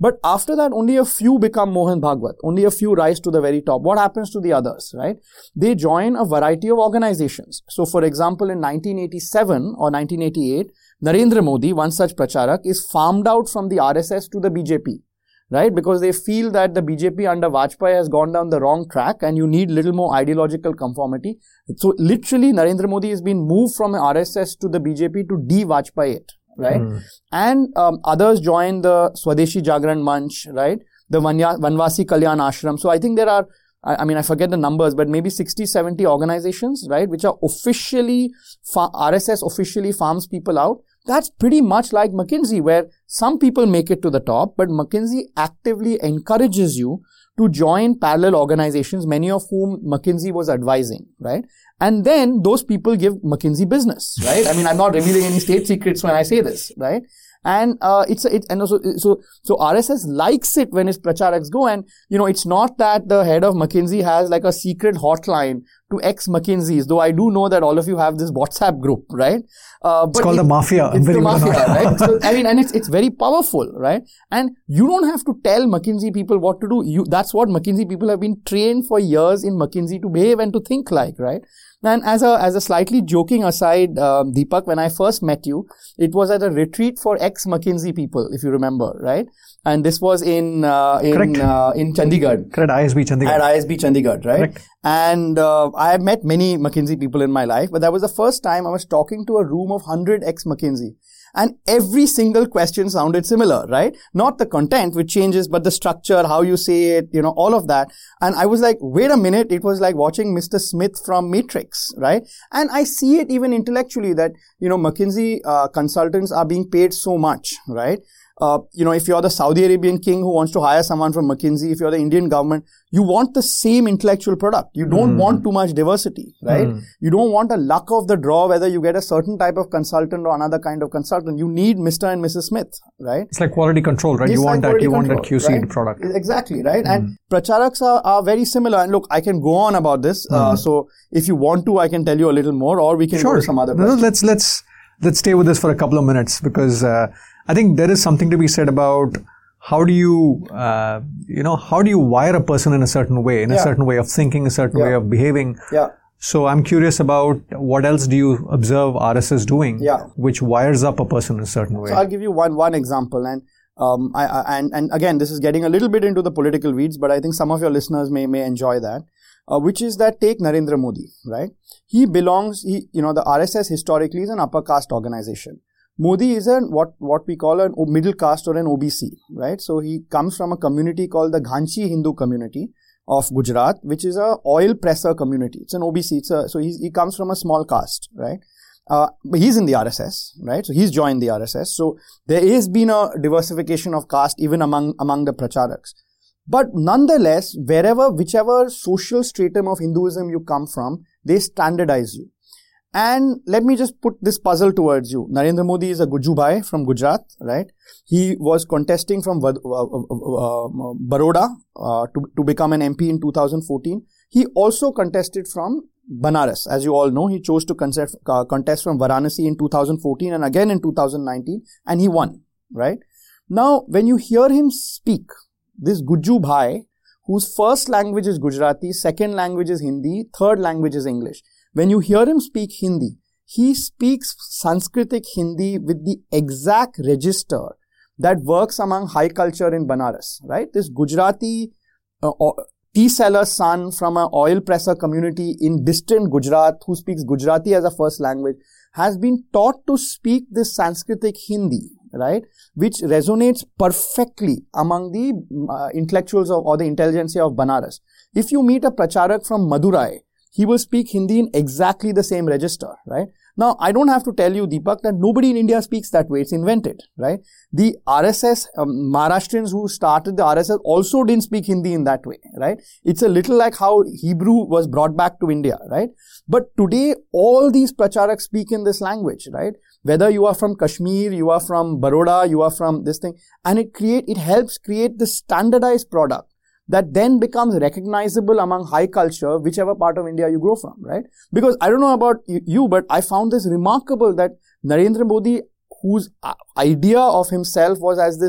But after that, only a few become Mohan Bhagwat. Only a few rise to the very top. What happens to the others, right? They join a variety of organizations. So, for example, in nineteen eighty-seven or nineteen eighty-eight, Narendra Modi, one such pracharak, is farmed out from the R S S to the B J P. Right? Because they feel that the B J P under Vajpayee has gone down the wrong track and you need little more ideological conformity. So literally Narendra Modi has been moved from R S S to the B J P to de-Vajpayee it. Right? Mm. And um, others join the Swadeshi Jagran Manch, right? The Vanya, Vanvasi Kalyan Ashram. So I think there are, I, I mean, I forget the numbers, but maybe sixty, seventy organizations, right? Which are officially, fa- R S S officially farms people out. That's pretty much like McKinsey, where some people make it to the top, but McKinsey actively encourages you to join parallel organizations, many of whom McKinsey was advising, right? And then those people give McKinsey business, right? I mean, I'm not revealing any state secrets when I say this, right? And, uh, it's, a, it, and also, so, so R S S likes it when its pracharaks go. And, you know, it's not that the head of McKinsey has like a secret hotline to ex-McKinseys, though I do know that all of you have this WhatsApp group, right? Uh, but it's called it, the mafia. It's the mafia, right? So, I mean, and it's, it's very powerful, right? And you don't have to tell McKinsey people what to do. You, that's what McKinsey people have been trained for years in McKinsey to behave and to think like, right? And as a, as a slightly joking aside, um, Deepak, when I first met you, it was at a retreat for ex-McKinsey people, if you remember, right? And this was in, uh, in, uh, in Chandigarh. Correct, I S B Chandigarh. At I S B Chandigarh, right? Correct. And, uh, I have met many McKinsey people in my life, but that was the first time I was talking to a room of one hundred ex-McKinsey. And every single question sounded similar, right? Not the content, which changes, but the structure, how you say it, you know, all of that. And I was like, wait a minute, it was like watching Mister Smith from Matrix, right? And I see it even intellectually that, you know, McKinsey uh, consultants are being paid so much, right? Uh, you know, if you're the Saudi Arabian king who wants to hire someone from McKinsey, if you're the Indian government, you want the same intellectual product. You don't mm. want too much diversity, right? Mm. You don't want a luck of the draw, whether you get a certain type of consultant or another kind of consultant. You need Mister and Missus Smith, right? It's like quality control, right? It's you want like that, you control, want that Q C'd right? product. Exactly, right? Mm. And pracharaks are, are very similar. And look, I can go on about this. Mm. Uh, so if you want to, I can tell you a little more, or we can sure. go to some other no, questions. Let's, let's, let's stay with this for a couple of minutes because, uh, I think there is something to be said about how do you, uh, you know, how do you wire a person in a certain way, in yeah. a certain way of thinking, a certain yeah. way of behaving. Yeah. So I'm curious about what else do you observe R S S doing, yeah. which wires up a person in a certain way. So I'll give you one one example, and um, I, I and and again, this is getting a little bit into the political weeds, but I think some of your listeners may may enjoy that. Uh, which is that take Narendra Modi, right? He belongs, he, you know, the R S S historically is an upper caste organization. Modi is a what what we call a middle caste or an O B C, right? So he comes from a community called the Ghanchi Hindu community of Gujarat, which is a oil presser community. It's an O B C. It's a, so he's, he comes from a small caste, right? Uh, but he's in the R S S, right? So he's joined the R S S. So there has been a diversification of caste even among among the pracharaks. But nonetheless, wherever, whichever social stratum of Hinduism you come from, they standardize you. And let me just put this puzzle towards you. Narendra Modi is a Gujju Bhai from Gujarat, right? He was contesting from uh, uh, uh, Baroda uh, to, to become an M P in two thousand fourteen. He also contested from Banaras. As you all know, he chose to contest, uh, contest from Varanasi in two thousand fourteen and again in two thousand nineteen, and he won, right? Now, when you hear him speak, this Gujju Bhai, whose first language is Gujarati, second language is Hindi, third language is English. When you hear him speak Hindi, he speaks Sanskritic Hindi with the exact register that works among high culture in Banaras, right? This Gujarati uh, tea seller son from an oil presser community in distant Gujarat who speaks Gujarati as a first language has been taught to speak this Sanskritic Hindi, right? Which resonates perfectly among the uh, intellectuals of, or the intelligentsia of Banaras. If you meet a pracharak from Madurai, he will speak Hindi in exactly the same register, right? Now, I don't have to tell you, Deepak, that nobody in India speaks that way. It's invented, right? The R S S, um, Maharashtrians who started the R S S also didn't speak Hindi in that way, right? It's a little like how Hebrew was brought back to India, right? But today, all these pracharaks speak in this language, right? Whether you are from Kashmir, you are from Baroda, you are from this thing, and it create, it helps create this standardized product that then becomes recognizable among high culture, whichever part of India you grow from, right? Because I don't know about you, but I found this remarkable that Narendra Modi, whose idea of himself was as this,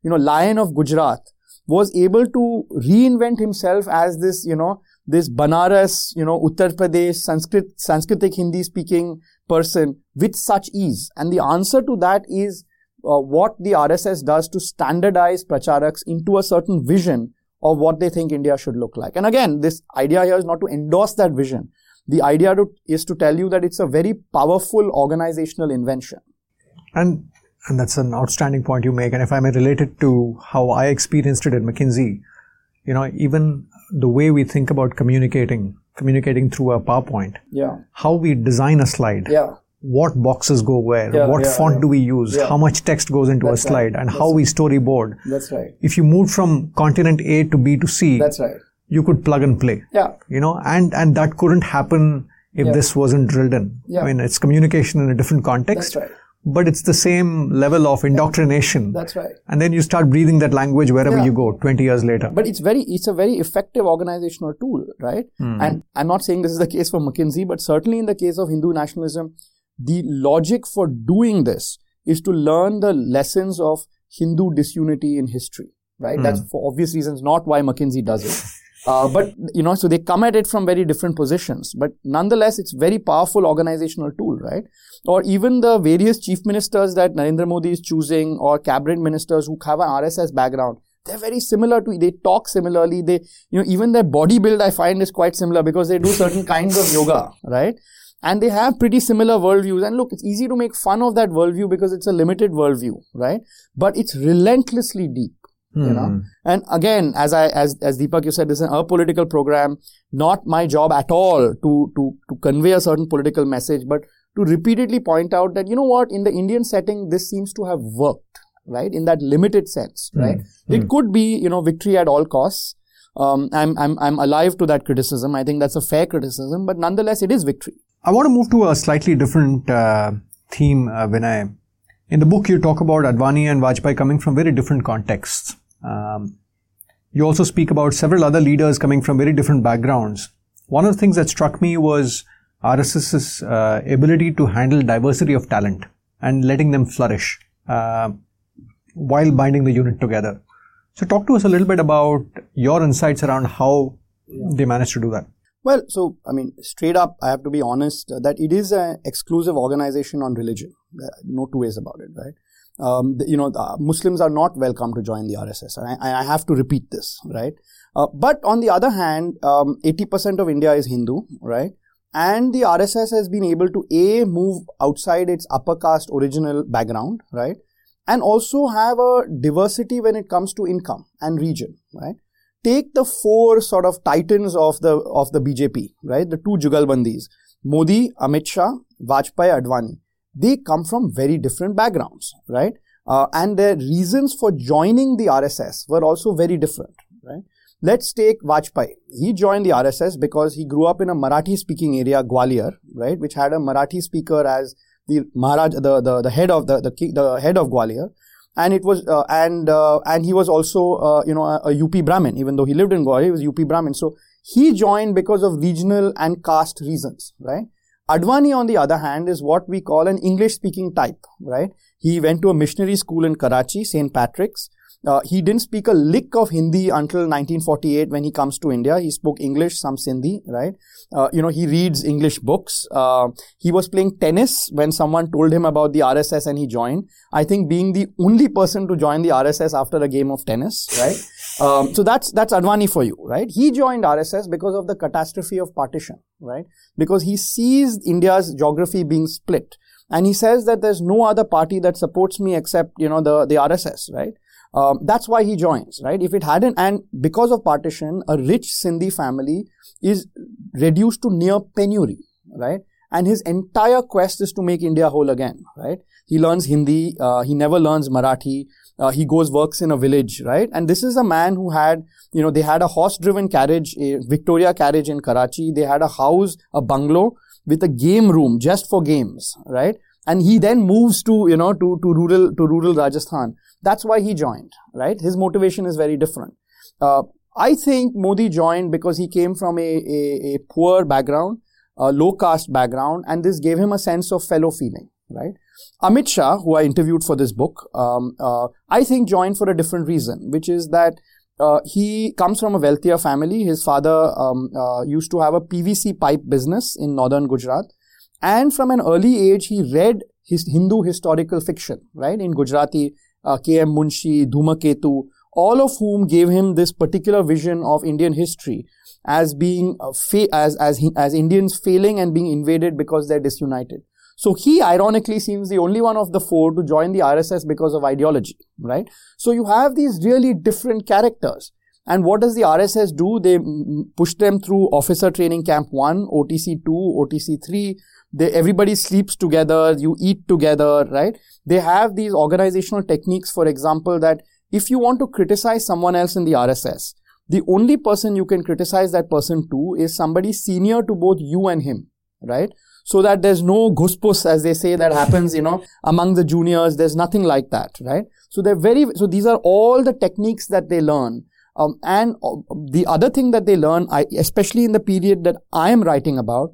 you know, lion of Gujarat, was able to reinvent himself as this, you know, this Banaras, you know, Uttar Pradesh, Sanskrit, Sanskritic Hindi speaking person with such ease. And the answer to that is uh, what the R S S does to standardize pracharaks into a certain vision of what they think India should look like. And again, this idea here is not to endorse that vision. The idea to, is to tell you that it's a very powerful organizational invention. And and that's an outstanding point you make. And if I may relate it to how I experienced it at McKinsey, you know, even the way we think about communicating, communicating through a PowerPoint, yeah, how we design a slide, yeah, what boxes go where, yeah, what yeah, font yeah. do we use, yeah. how much text goes into That's a slide, right. and That's how right. we storyboard. That's right. If you moved from continent A to B to C, That's right. you could plug and play. Yeah. You know, and, and that couldn't happen if Yeah. this wasn't drilled in. Yeah. I mean, it's communication in a different context. That's right. But it's the same level of indoctrination. That's right. And then you start breathing that language wherever Yeah. you go twenty years later. But it's very, it's a very effective organizational tool, right? Mm. And I'm not saying this is the case for McKinsey, but certainly in the case of Hindu nationalism, the logic for doing this is to learn the lessons of Hindu disunity in history, right? Mm. That's for obvious reasons not why McKinsey does it. Uh, but, you know, so they come at it from very different positions. But nonetheless, it's very powerful organizational tool, right? Or even the various chief ministers that Narendra Modi is choosing, or cabinet ministers who have an R S S background, they're very similar to, they talk similarly. They, you know, even their body build I find is quite similar because they do certain kinds of yoga, right? And they have pretty similar worldviews. And look, it's easy to make fun of that worldview because it's a limited worldview, right? But it's relentlessly deep. You know, Hmm. and again, as I, as, as Deepak, you said, this is an apolitical program, not my job at all to, to, to convey a certain political message, but to repeatedly point out that, you know what, in the Indian setting, this seems to have worked, right? In that limited sense, right? Hmm. It could be, you know, victory at all costs. Um, I'm, I'm, I'm alive to that criticism. I think that's a fair criticism, but nonetheless, it is victory. I want to move to a slightly different uh, theme, uh, Vinay. In the book, you talk about Advani and Vajpayee coming from very different contexts. Um, you also speak about several other leaders coming from very different backgrounds. One of the things that struck me was RSS's uh, ability to handle diversity of talent and letting them flourish uh, while binding the unit together. So talk to us a little bit about your insights around how they managed to do that. Well, so, I mean, straight up, I have to be honest uh, that it is an exclusive organization on religion. Uh, no two ways about it, right? Um, the, you know, the Muslims are not welcome to join the R S S. And I, I have to repeat this, right? Uh, but on the other hand, um, eighty percent of India is Hindu, right? And the R S S has been able to A, move outside its upper caste original background, right? And also have a diversity when it comes to income and region, right? Take the four sort of titans of the, of the B J P, right? The two Jugalbandis, Modi, Amit Shah, Vajpayee, Advani. They come from very different backgrounds, right? Uh, and their reasons for joining the R S S were also very different, right? Let's take Vajpayee. He joined the R S S because he grew up in a Marathi-speaking area, Gwalior, right? Which had a Marathi speaker as the Maharaj, the, the, the head of the, the, the head of Gwalior. And it was, uh, and, uh, and he was also, uh, you know, a, a U P Brahmin, even though he lived in Gwalior, he was U P Brahmin. So he joined because of regional and caste reasons, right? Advani, on the other hand, is what we call an English-speaking type, right? He went to a missionary school in Karachi, Saint Patrick's. Uh, he didn't speak a lick of Hindi until nineteen forty-eight when he comes to India. He spoke English, some Sindhi, right? Uh, you know, he reads English books. Uh, he was playing tennis when someone told him about the R S S and he joined. I think being the only person to join the R S S after a game of tennis, right? Um, so that's, that's Advani for you, right? He joined R S S because of the catastrophe of partition, right? Because he sees India's geography being split. And he says that there's no other party that supports me except, you know, the, the R S S, right? Um, that's why he joins, right? If it hadn't, and because of partition, a rich Sindhi family is reduced to near penury, right? And his entire quest is to make India whole again, right? He learns Hindi, uh, he never learns Marathi, uh, he goes works in a village, right? And this is a man who had, you know, they had a horse-driven carriage, a Victoria carriage in Karachi, they had a house, a bungalow with a game room just for games, right? And he then moves to, you know, to, to rural, to rural Rajasthan. That's why he joined, right? His motivation is very different. Uh, I think Modi joined because he came from a, a, a poor background, a low caste background, and this gave him a sense of fellow feeling, right? Amit Shah, who I interviewed for this book, um, uh, I think joined for a different reason, which is that uh, he comes from a wealthier family. His father um, uh, used to have a P V C pipe business in northern Gujarat. And from an early age, he read his Hindu historical fiction, right? In Gujarati, uh, K M Munshi, Dhumaketu, all of whom gave him this particular vision of Indian history as being uh, fa- as as as Indians failing and being invaded because they're disunited. So he ironically seems the only one of the four to join the R S S because of ideology, right? So you have these really different characters. And what does the R S S do? They push them through officer training camp one, O T C two, O T C three. They, everybody sleeps together, you eat together, right? They have these organizational techniques, for example, that if you want to criticize someone else in the R S S, the only person you can criticize that person to is somebody senior to both you and him, right? So that there's no ghuspus, as they say, that happens, you know, among the juniors. There's nothing like that, right? So they're very, so these are all the techniques that they learn. Um, and uh, the other thing that they learn, I, especially in the period that I am writing about,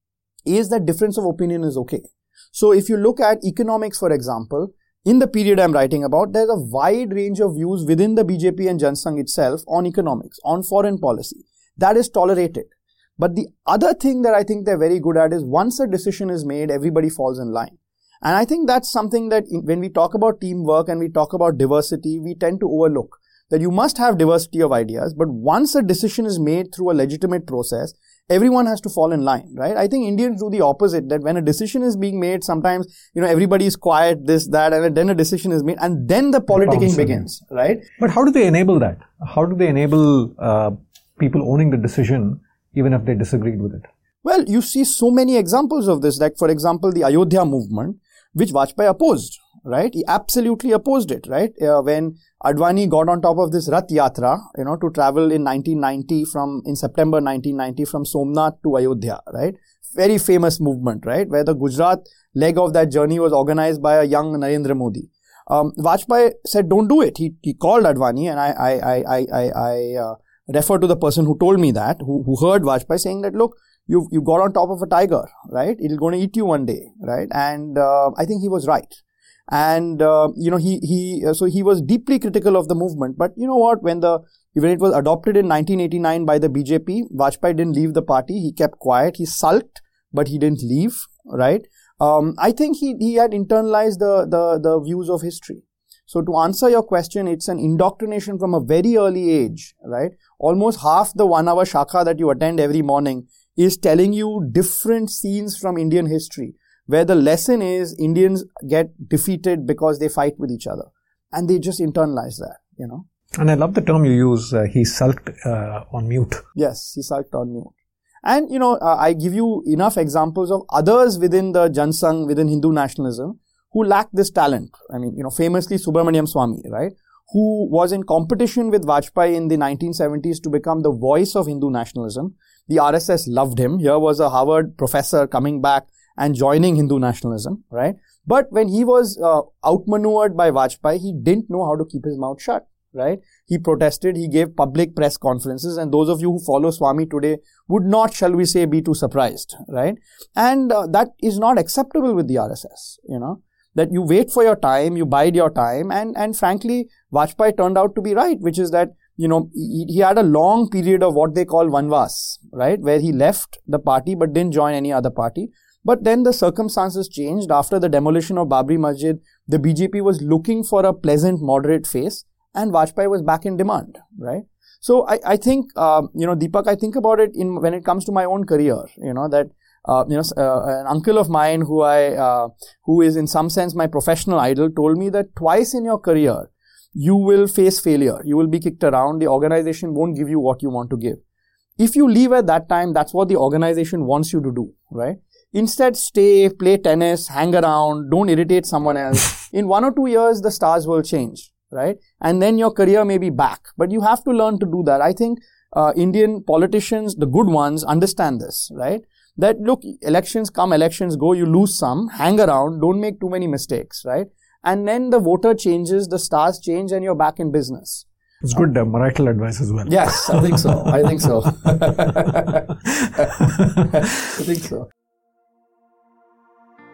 is that difference of opinion is okay. So if you look at economics, for example, in the period I'm writing about, there's a wide range of views within the B J P and Jan Sangh itself on economics, on foreign policy. That is tolerated. But the other thing that I think they're very good at is once a decision is made, everybody falls in line. And I think that's something that in, when we talk about teamwork and we talk about diversity, we tend to overlook. That you must have diversity of ideas, but once a decision is made through a legitimate process, everyone has to fall in line, right? I think Indians do the opposite, that when a decision is being made, sometimes, you know, everybody is quiet, this, that, and then a decision is made, and then the politicking begins, right? But how do they enable that? How do they enable uh, people owning the decision, even if they disagreed with it? Well, you see so many examples of this, like, for example, the Ayodhya movement, which Vajpayee opposed, right? He absolutely opposed it, right? Uh, when Advani got on top of this Rath Yatra, you know, to travel in nineteen ninety from, in September nineteen ninety from Somnath to Ayodhya, right? Very famous movement, right? Where the Gujarat leg of that journey was organized by a young Narendra Modi. Um, Vajpayee said, don't do it. He, he called Advani, and I, I, I, I, I, I uh, refer to the person who told me that, who, who heard Vajpayee saying that, look, you you got on top of a tiger, right? It's going to eat you one day, right? And uh, I think he was right. And, uh, you know, he, he, uh, so he was deeply critical of the movement. But you know what? When the, when it was adopted in nineteen eighty-nine by the B J P, Vajpayee didn't leave the party. He kept quiet. He sulked, but he didn't leave, right? Um, I think he, he had internalized the, the, the views of history. So to answer your question, it's an indoctrination from a very early age, right? Almost half the one hour shakha that you attend every morning is telling you different scenes from Indian history, where the lesson is Indians get defeated because they fight with each other. And they just internalize that, you know. And I love the term you use, uh, he sulked uh, on mute. Yes, he sulked on mute. And, you know, uh, I give you enough examples of others within the Jan Sangh, within Hindu nationalism, who lack this talent. I mean, you know, famously Subramaniam Swamy, right? Who was in competition with Vajpayee in the nineteen seventies to become the voice of Hindu nationalism. The R S S loved him. Here was a Harvard professor coming back and joining Hindu nationalism, right? But when he was uh, outmaneuvered by Vajpayee, he didn't know how to keep his mouth shut, right? He protested, he gave public press conferences, and those of you who follow Swamy today would not, shall we say, be too surprised, right? And uh, that is not acceptable with the R S S, you know, that you wait for your time, you bide your time, and, and frankly, Vajpayee turned out to be right, which is that, you know, he, he had a long period of what they call vanvas, right? Where he left the party but didn't join any other party. But then the circumstances changed. After the demolition of Babri Masjid, the B J P was looking for a pleasant, moderate face, and Vajpayee was back in demand, right? So I, I think, uh, you know, Deepak, I think about it in when it comes to my own career, you know, that, uh, you know, uh, an uncle of mine who I, uh, who is in some sense my professional idol, told me that twice in your career, you will face failure. You will be kicked around. The organization won't give you what you want to give. If you leave at that time, that's what the organization wants you to do, right? Instead, stay, play tennis, hang around, don't irritate someone else. In one or two years, the stars will change, right? And then your career may be back. But you have to learn to do that. I think uh, Indian politicians, the good ones, understand this, right? That, look, elections come, elections go, you lose some, hang around, don't make too many mistakes, right? And then the voter changes, the stars change, and you're back in business. It's good uh, marital advice as well. Yes, I think so. I think so. I think so.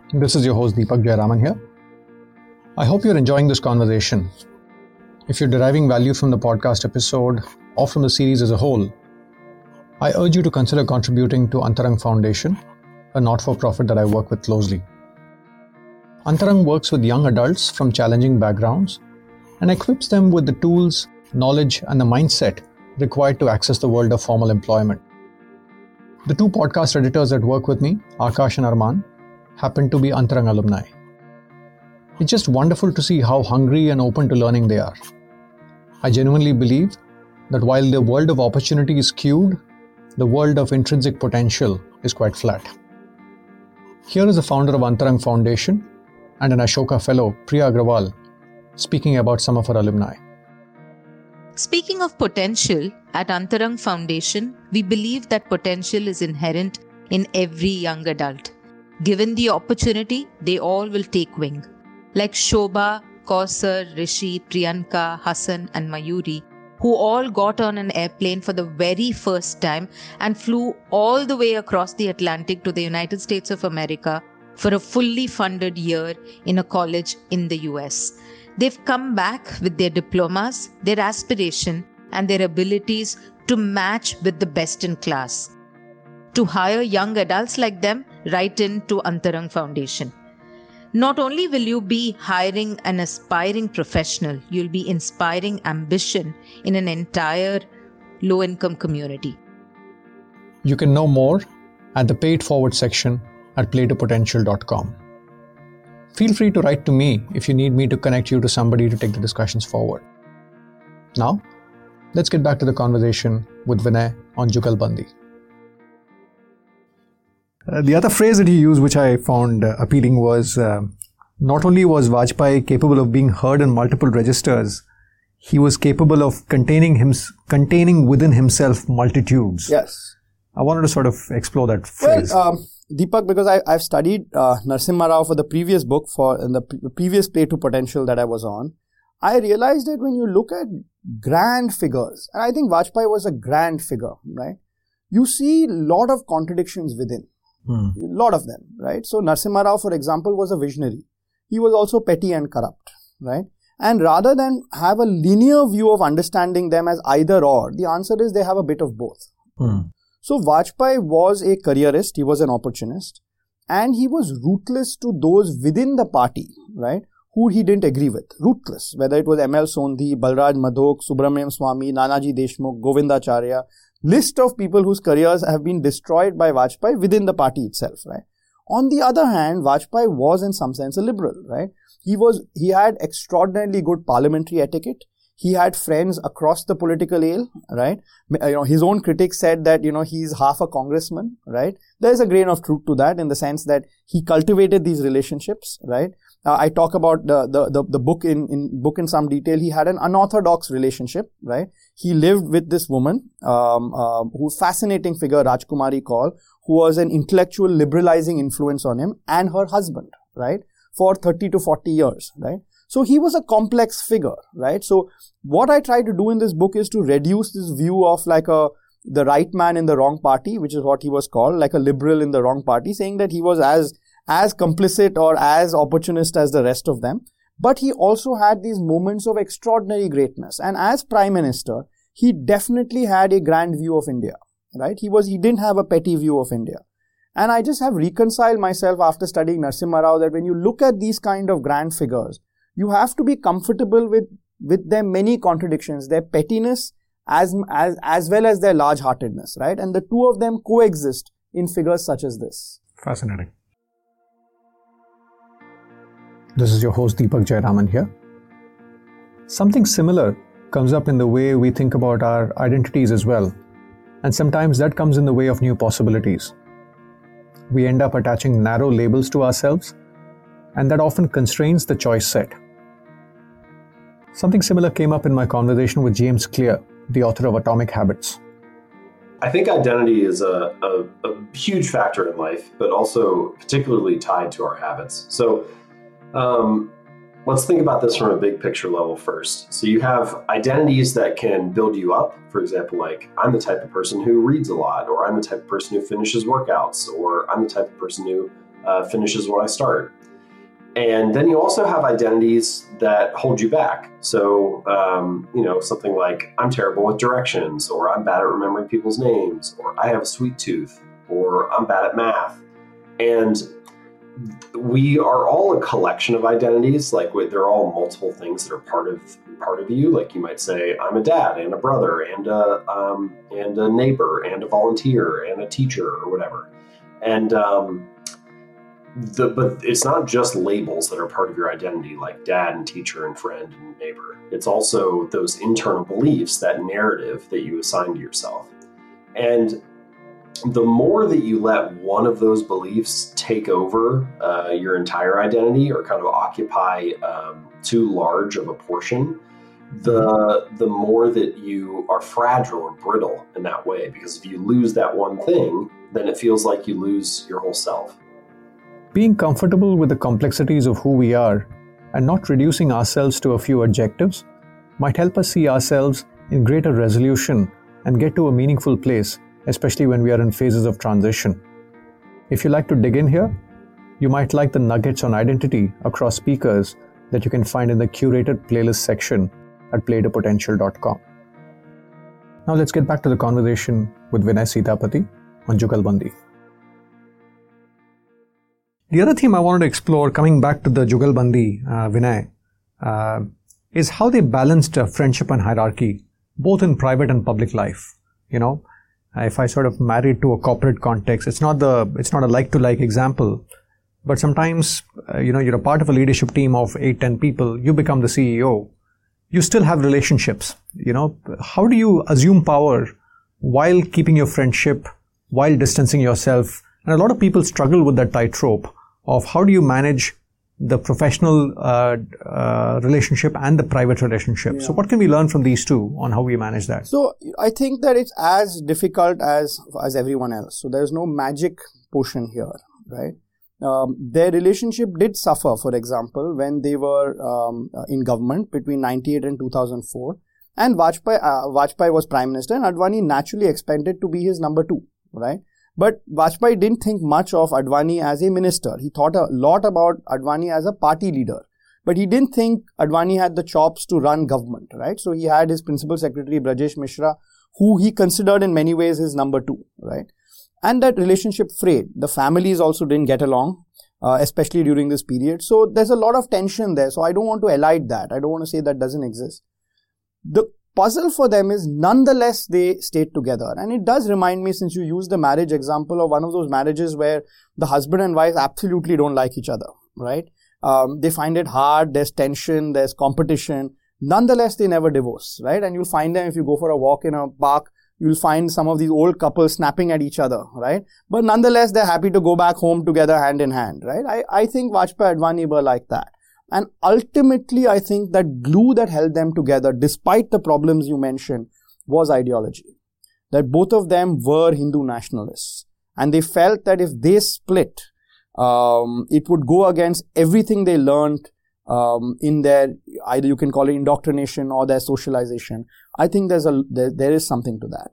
This is your host Deepak Jayaraman here. I hope you're enjoying this conversation. If you're deriving value from the podcast episode or from the series as a whole, I urge you to consider contributing to Antarang Foundation, a not-for-profit that I work with closely. Antarang works with young adults from challenging backgrounds and equips them with the tools, knowledge, and the mindset required to access the world of formal employment. The two podcast editors that work with me, Akash and Arman, happen to be Antarang alumni. It's just wonderful to see how hungry and open to learning they are. I genuinely believe that while the world of opportunity is skewed, the world of intrinsic potential is quite flat. Here is the founder of Antarang Foundation and an Ashoka Fellow, Priya Agrawal, speaking about some of her alumni. Speaking of potential, at Antarang Foundation, we believe that potential is inherent in every young adult. Given the opportunity, they all will take wing. Like Shobha, Kausar, Rishi, Priyanka, Hassan and Mayuri, who all got on an airplane for the very first time and flew all the way across the Atlantic to the United States of America for a fully funded year in a college in the U S. They've come back with their diplomas, their aspiration, and their abilities to match with the best in class. To hire young adults like them right into Antarang Foundation. Not only will you be hiring an aspiring professional, you'll be inspiring ambition in an entire low-income community. You can know more at the paid forward section at play to potential dot com. Feel free to write to me if you need me to connect you to somebody to take the discussions forward. Now, let's get back to the conversation with Vinay on Jugalbandi. Uh, the other phrase that he used, which I found uh, appealing, was uh, not only was Vajpayee capable of being heard in multiple registers, he was capable of containing him, containing within himself multitudes. Yes. I wanted to sort of explore that phrase. Well, um, Deepak, because I, I've studied uh, Narasimha Rao for the previous book, for in the pre- previous Play to Potential that I was on, I realized that when you look at grand figures, and I think Vajpayee was a grand figure, right? You see a lot of contradictions within. Hmm. A lot of them, right? So Narasimha Rao, for example, was a visionary. He was also petty and corrupt, right? And rather than have a linear view of understanding them as either or, the answer is they have a bit of both. Hmm. So Vajpayee was a careerist, he was an opportunist, and he was ruthless to those within the party, right, who he didn't agree with. Ruthless, whether it was M L Sondhi, Balraj Madhok, Subramaniam Swamy, Nanaji Deshmukh, Govindacharya, list of people whose careers have been destroyed by Vajpayee within the party itself, right. On the other hand, Vajpayee was in some sense a liberal, right. He was, he had extraordinarily good parliamentary etiquette. He had friends across the political aisle, right? You know, his own critics said that, you know, he's half a congressman, right? There's a grain of truth to that in the sense that he cultivated these relationships, right? Uh, I talk about the, the, the, the book in, in, book in some detail. He had an unorthodox relationship, right? He lived with this woman, um, uh, who's fascinating figure, Rajkumari Kaul, who was an intellectual liberalizing influence on him, and her husband, right? For thirty to forty years, right? So he was a complex figure, right? So what I try to do in this book is to reduce this view of like a, the right man in the wrong party, which is what he was called, like a liberal in the wrong party, saying that he was as, as complicit or as opportunist as the rest of them. But he also had these moments of extraordinary greatness. And as Prime Minister, he definitely had a grand view of India, right? He was, he didn't have a petty view of India. And I just have reconciled myself after studying Narasimha Rao that when you look at these kind of grand figures, you have to be comfortable with, with their many contradictions, their pettiness as, as, as well as their large-heartedness, right? And the two of them coexist in figures such as this. Fascinating. This is your host Deepak Jayaraman here. Something similar comes up in the way we think about our identities as well. And sometimes that comes in the way of new possibilities. We end up attaching narrow labels to ourselves, and that often constrains the choice set. Something similar came up in my conversation with James Clear, the author of Atomic Habits. I think identity is a, a, a huge factor in life, but also particularly tied to our habits. So um, let's think about this from a big picture level first. So you have identities that can build you up. For example, like I'm the type of person who reads a lot, or I'm the type of person who finishes workouts, or I'm the type of person who uh, finish is what I start. And then you also have identities that hold you back. So, um, you know, something like I'm terrible with directions, or I'm bad at remembering people's names, or I have a sweet tooth, or I'm bad at math. And we are all a collection of identities. Like they're all multiple things that are part of part of you. Like you might say, I'm a dad and a brother and a um, and a neighbor and a volunteer and a teacher or whatever. And um, the but it's not just labels that are part of your identity, like dad and teacher and friend and neighbor. It's also those internal beliefs, that narrative that you assign to yourself. And the more that you let one of those beliefs take over uh, your entire identity, or kind of occupy um, too large of a portion, the the more that you are fragile or brittle in that way. Because if you lose that one thing, then it feels like you lose your whole self. Being comfortable with the complexities of who we are and not reducing ourselves to a few adjectives might help us see ourselves in greater resolution and get to a meaningful place, especially when we are in phases of transition. If you like to dig in here, you might like the nuggets on identity across speakers that you can find in the curated playlist section at play to potential dot com. Now let's get back to the conversation with Vinay Sitapati on Jugalbandi. The other theme I wanted to explore, coming back to the Jugalbandi, uh, Vinay, uh, is how they balanced uh, friendship and hierarchy, both in private and public life. You know, if I sort of married to a corporate context, it's not the it's not a like-to-like example, but sometimes, uh, you know, you're a part of a leadership team of eight, ten people, you become the C E O, you still have relationships. You know, how do you assume power while keeping your friendship, while distancing yourself? And a lot of people struggle with that tightrope of how do you manage the professional uh, uh, relationship and the private relationship. Yeah. So what can we learn from these two on how we manage that? So I think that it's as difficult as as everyone else. So there's no magic potion here, right? Um, their relationship did suffer, for example, when they were um, in government between ninety-eight and two thousand four. And Vajpayee, uh, Vajpayee was prime minister, and Advani naturally expected to be his number two, right? But Vajpayee didn't think much of Advani as a minister. He thought a lot about Advani as a party leader. But he didn't think Advani had the chops to run government, right? So he had his principal secretary, Brajesh Mishra, who he considered in many ways his number two, right? And that relationship frayed. The families also didn't get along, uh, especially during this period. So there's a lot of tension there. So I don't want to elide that. I don't want to say that doesn't exist. The puzzle for them is nonetheless they stayed together. And it does remind me, since you used the marriage example, of one of those marriages where the husband and wife absolutely don't like each other, right? Um, they find it hard, there's tension, there's competition. Nonetheless, they never divorce, right? And you'll find them if you go for a walk in a park, you'll find some of these old couples snapping at each other, right? But nonetheless, they're happy to go back home together hand in hand, right? I, I think Vajpayee and Advani were like that. And ultimately, I think that glue that held them together, despite the problems you mentioned, was ideology. That both of them were Hindu nationalists. And they felt that if they split, um, it would go against everything they learned um, in their, either you can call it indoctrination or their socialization. I think there's a there, there is something to that.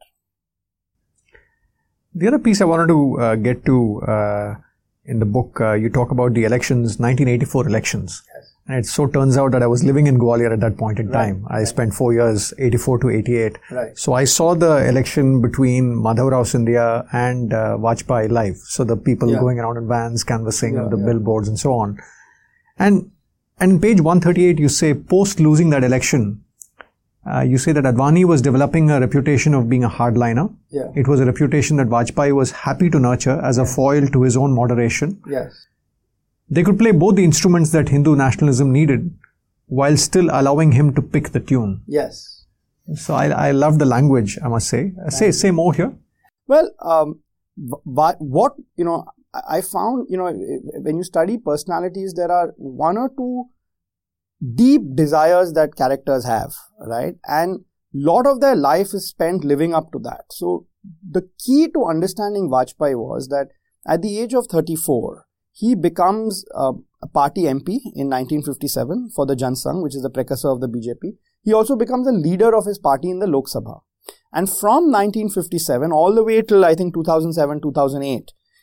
The other piece I wanted to uh, get to uh, in the book, uh, you talk about the elections, nineteen eighty-four elections. Yes. And it so turns out that I was living in Gwalior at that point in right. time. I right. spent four years, eighty-four to eighty-eight. Right. So I saw the election between Madhav Rao Scindia and uh, Vajpayee live. So the people yeah. going around in vans, canvassing, yeah, the yeah. billboards and so on. And, and in page one thirty-eight, you say, post losing that election, Uh, you say that Advani was developing a reputation of being a hardliner. Yeah. It was a reputation that Vajpayee was happy to nurture as a yeah. foil to his own moderation. Yes. They could play both the instruments that Hindu nationalism needed while still allowing him to pick the tune. Yes. So I, I love the language, I must say. Uh, say, say more here. Well, um, what, you know, I found, you know, when you study personalities, there are one or two deep desires that characters have, right? And lot of their life is spent living up to that. So the key to understanding Vajpayee was that at the age of thirty-four, he becomes a, a party M P in nineteen fifty-seven for the Jan Sangh, which is the precursor of the B J P. He also becomes a leader of his party in the Lok Sabha. And from nineteen fifty-seven all the way till I think two thousand seven, two thousand eight,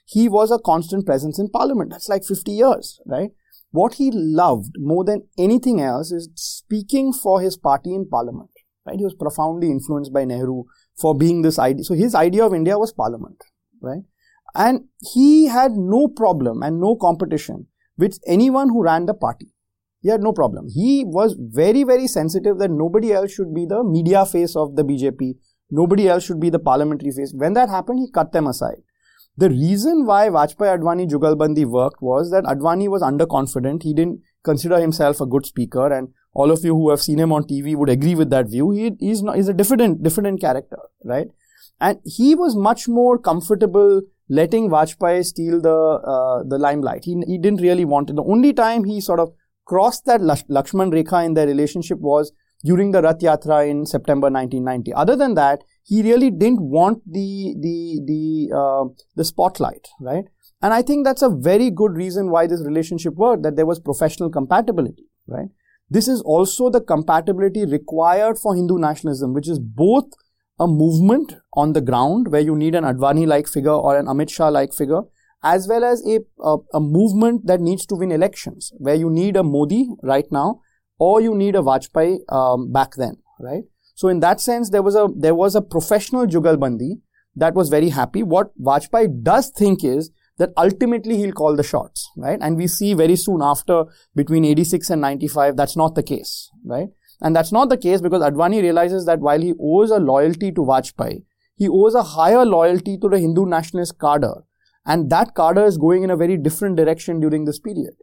he was a constant presence in parliament. That's like fifty years, right? What he loved more than anything else is speaking for his party in parliament, right? He was profoundly influenced by Nehru for being this idea. So his idea of India was parliament, right? And he had no problem and no competition with anyone who ran the party. He had no problem. He was very, very sensitive that nobody else should be the media face of the B J P. Nobody else should be the parliamentary face. When that happened, he cut them aside. The reason why Vajpayee-Advani Jugalbandi worked was that Advani was underconfident. He didn't consider himself a good speaker, and all of you who have seen him on T V would agree with that view. He is not, he's a diffident, diffident character, right? And he was much more comfortable letting Vajpayee steal the uh, the limelight. He, he didn't really want it. The only time he sort of crossed that Lakshman Rekha in their relationship was during the Rath Yatra in September nineteen ninety. Other than that, he really didn't want the the the uh, the spotlight, right? And I think that's a very good reason why this relationship worked, that there was professional compatibility, right? This is also the compatibility required for Hindu nationalism, which is both a movement on the ground where you need an Advani-like figure or an Amit Shah-like figure, as well as a, a, a movement that needs to win elections, where you need a Modi right now, or you need a Vajpayee um, back then, right? So in that sense, there was a there was a professional Jugalbandi that was very happy. What Vajpayee does think is that ultimately he'll call the shots, right? And we see very soon after, between eighty-six and ninety-five, that's not the case, right? And that's not the case because Advani realizes that while he owes a loyalty to Vajpayee, he owes a higher loyalty to the Hindu nationalist cadre. And that cadre is going in a very different direction during this period.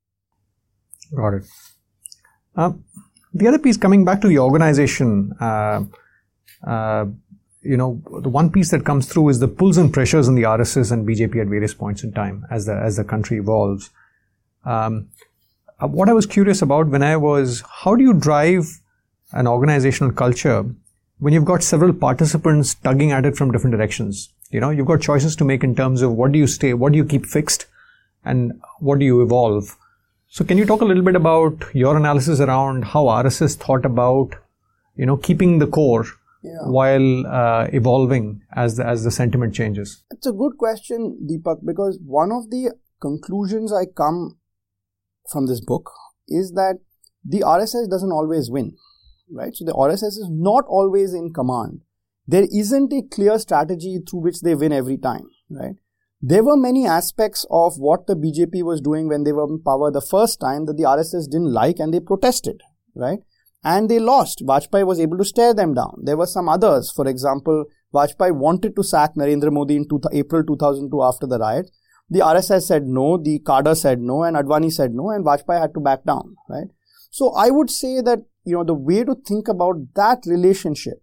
Got it. Uh, the other piece, coming back to the organization, uh, uh, you know, the one piece that comes through is the pulls and pressures in the R S S and B J P at various points in time as the as the country evolves. Um, what I was curious about when I was, how do you drive an organizational culture when you've got several participants tugging at it from different directions? You know, you've got choices to make in terms of what do you stay, what do you keep fixed, and what do you evolve. So can you talk a little bit about your analysis around how R S S thought about, you know, keeping the core yeah. while uh, evolving as the, as the sentiment changes? It's a good question, Deepak, because one of the conclusions I come from this book is that the R S S doesn't always win, right? So the R S S is not always in command. There isn't a clear strategy through which they win every time, right? There were many aspects of what the B J P was doing when they were in power the first time that the R S S didn't like, and they protested, right? And they lost. Vajpayee was able to stare them down. There were some others. For example, Vajpayee wanted to sack Narendra Modi in April two thousand two after the riot. The R S S said no, the cadre said no, and Advani said no, and Vajpayee had to back down, right? So I would say that, you know, the way to think about that relationship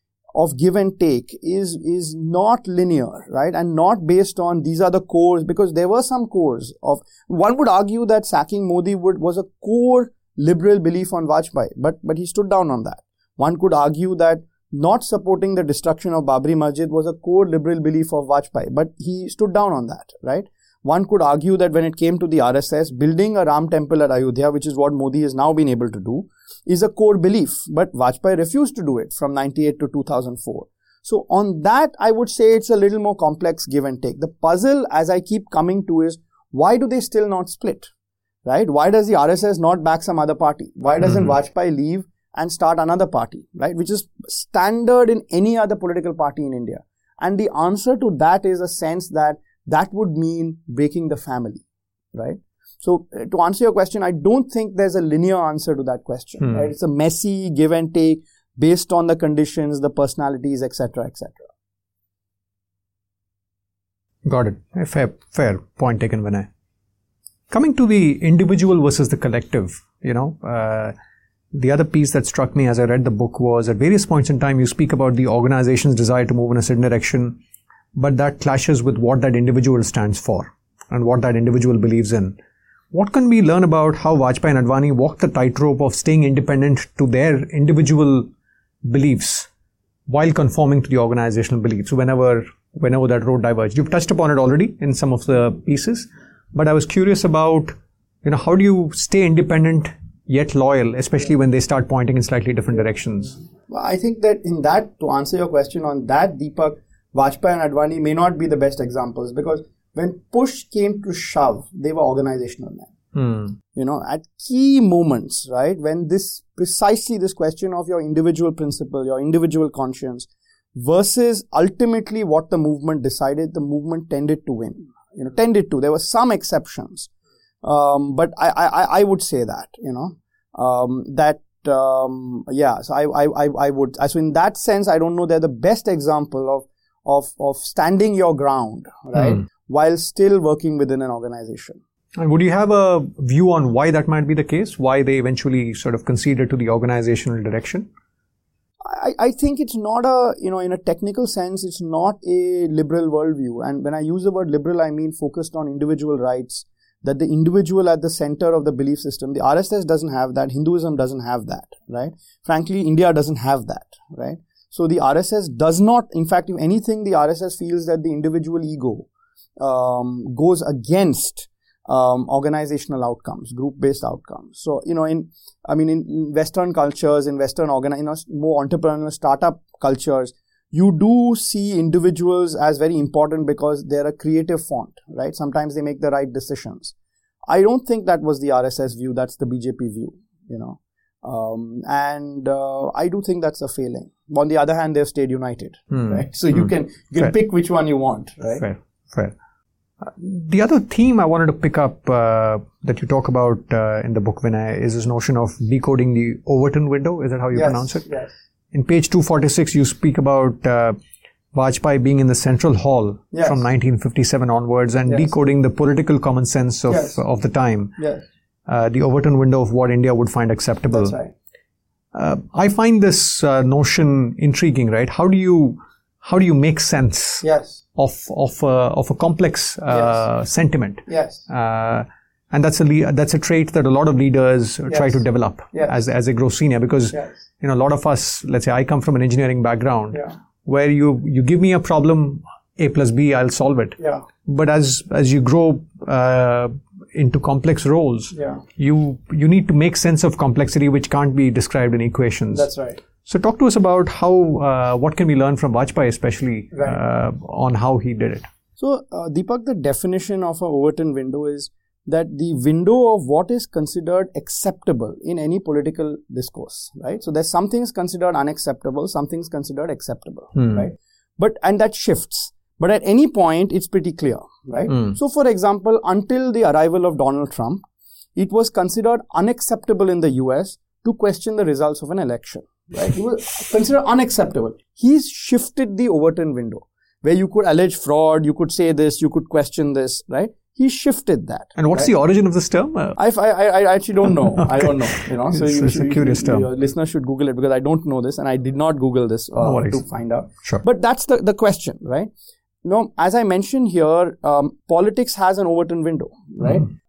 of give and take is, is not linear, right? And not based on these are the cores, because there were some cores of, one would argue that sacking Modi would, was a core liberal belief on Vajpayee, but, but he stood down on that. One could argue that not supporting the destruction of Babri Masjid was a core liberal belief of Vajpayee, but he stood down on that, right? One could argue that when it came to the R S S, building a Ram temple at Ayodhya, which is what Modi has now been able to do, is a core belief, but Vajpayee refused to do it from ninety-eight to two thousand four. So on that, I would say it's a little more complex give and take. The puzzle, as I keep coming to, is why do they still not split, right? Why does the R S S not back some other party? Why doesn't mm-hmm. Vajpayee leave and start another party, right? Which is standard in any other political party in India. And the answer to that is a sense that that would mean breaking the family, right? So to answer your question, I don't think there's a linear answer to that question, hmm. right? It's a messy give and take based on the conditions, the personalities, et cetera, et cetera. Got it. A fair, fair point taken, Vinay. Coming to the individual versus the collective, you know, uh, the other piece that struck me as I read the book was at various points in time you speak about the organization's desire to move in a certain direction, but that clashes with what that individual stands for and what that individual believes in. What can we learn about how Vajpayee and Advani walked the tightrope of staying independent to their individual beliefs while conforming to the organizational beliefs whenever, whenever that road diverged? You've touched upon it already in some of the pieces, but I was curious about, you know, how do you stay independent yet loyal, especially when they start pointing in slightly different directions? Well, I think that in that, to answer your question on that, Deepak, Vajpayee and Advani may not be the best examples, because when push came to shove, they were organizational men. Hmm. You know, at key moments, right, when this, precisely this question of your individual principle, your individual conscience, versus ultimately what the movement decided, the movement tended to win. You know, tended to. There were some exceptions. Um, but I, I, I would say that, you know, um, that, um, yeah, so I, I, I would, so in that sense, I don't know, they're the best example of, of, of standing your ground, right, hmm. while still working within an organization. And would you have a view on why that might be the case? Why they eventually sort of conceded to the organizational direction? I, I think it's not a, you know, in a technical sense, it's not a liberal worldview. And when I use the word liberal, I mean focused on individual rights, that the individual at the center of the belief system. The R S S doesn't have that. Hinduism doesn't have that, right? Frankly, India doesn't have that, right? So the R S S does not, in fact, if anything, the R S S feels that the individual ego um, goes against Um, organizational outcomes, group-based outcomes. So, you know, in, I mean, in Western cultures, in Western organi- you know, more entrepreneurial startup cultures, you do see individuals as very important because they're a creative font, right? Sometimes they make the right decisions. I don't think that was the R S S view. That's the B J P view, you know. Um, and uh, I do think that's a failing. On the other hand, they've stayed united, hmm. right? So hmm. you can you can Fair. pick which one you want, right? Fair, fair. The other theme I wanted to pick up uh, that you talk about uh, in the book, Vinay, is this notion of decoding the Overton window. Is that how you yes, pronounce it? Yes. In page two forty-six, you speak about uh, Vajpayee being in the Central Hall yes. from nineteen fifty-seven onwards and yes. decoding the political common sense of, yes. of the time. Yes. Uh, the Overton window of what India would find acceptable. That's right. Uh, I find this uh, notion intriguing, right? How do you how do you make sense? Yes. of of uh, of a complex uh, yes. sentiment, yes, uh, and that's a le- that's a trait that a lot of leaders yes. try to develop yes. as as they grow senior. Because yes. you know, a lot of us, let's say, I come from an engineering background, yeah. where you you give me a problem, A plus B, I'll solve it. Yeah. But as as you grow uh, into complex roles, yeah. you you need to make sense of complexity, which can't be described in equations. That's right. So talk to us about how, uh, what can we learn from Vajpayee, especially right. uh, on how he did it? So, uh, Deepak, the definition of a Overton window is that the window of what is considered acceptable in any political discourse, right? So, there's some things considered unacceptable, some things considered acceptable, hmm. right? But, and that shifts. But at any point, it's pretty clear, right? Hmm. So, for example, until the arrival of Donald Trump, it was considered unacceptable in the U S to question the results of an election. Right? It was considered unacceptable. He's shifted the Overton window where you could allege fraud, you could say this, you could question this, right? He shifted that. And what's right? the origin of this term? Uh, I, I, I actually don't know. okay. I don't know. You know, so it's, you, it's you, a curious you, term. Your listeners should Google it because I don't know this and I did not Google this uh, no to find out. Sure. But that's the, the question, right? No, as I mentioned here, um, politics has an Overton window, right? Mm.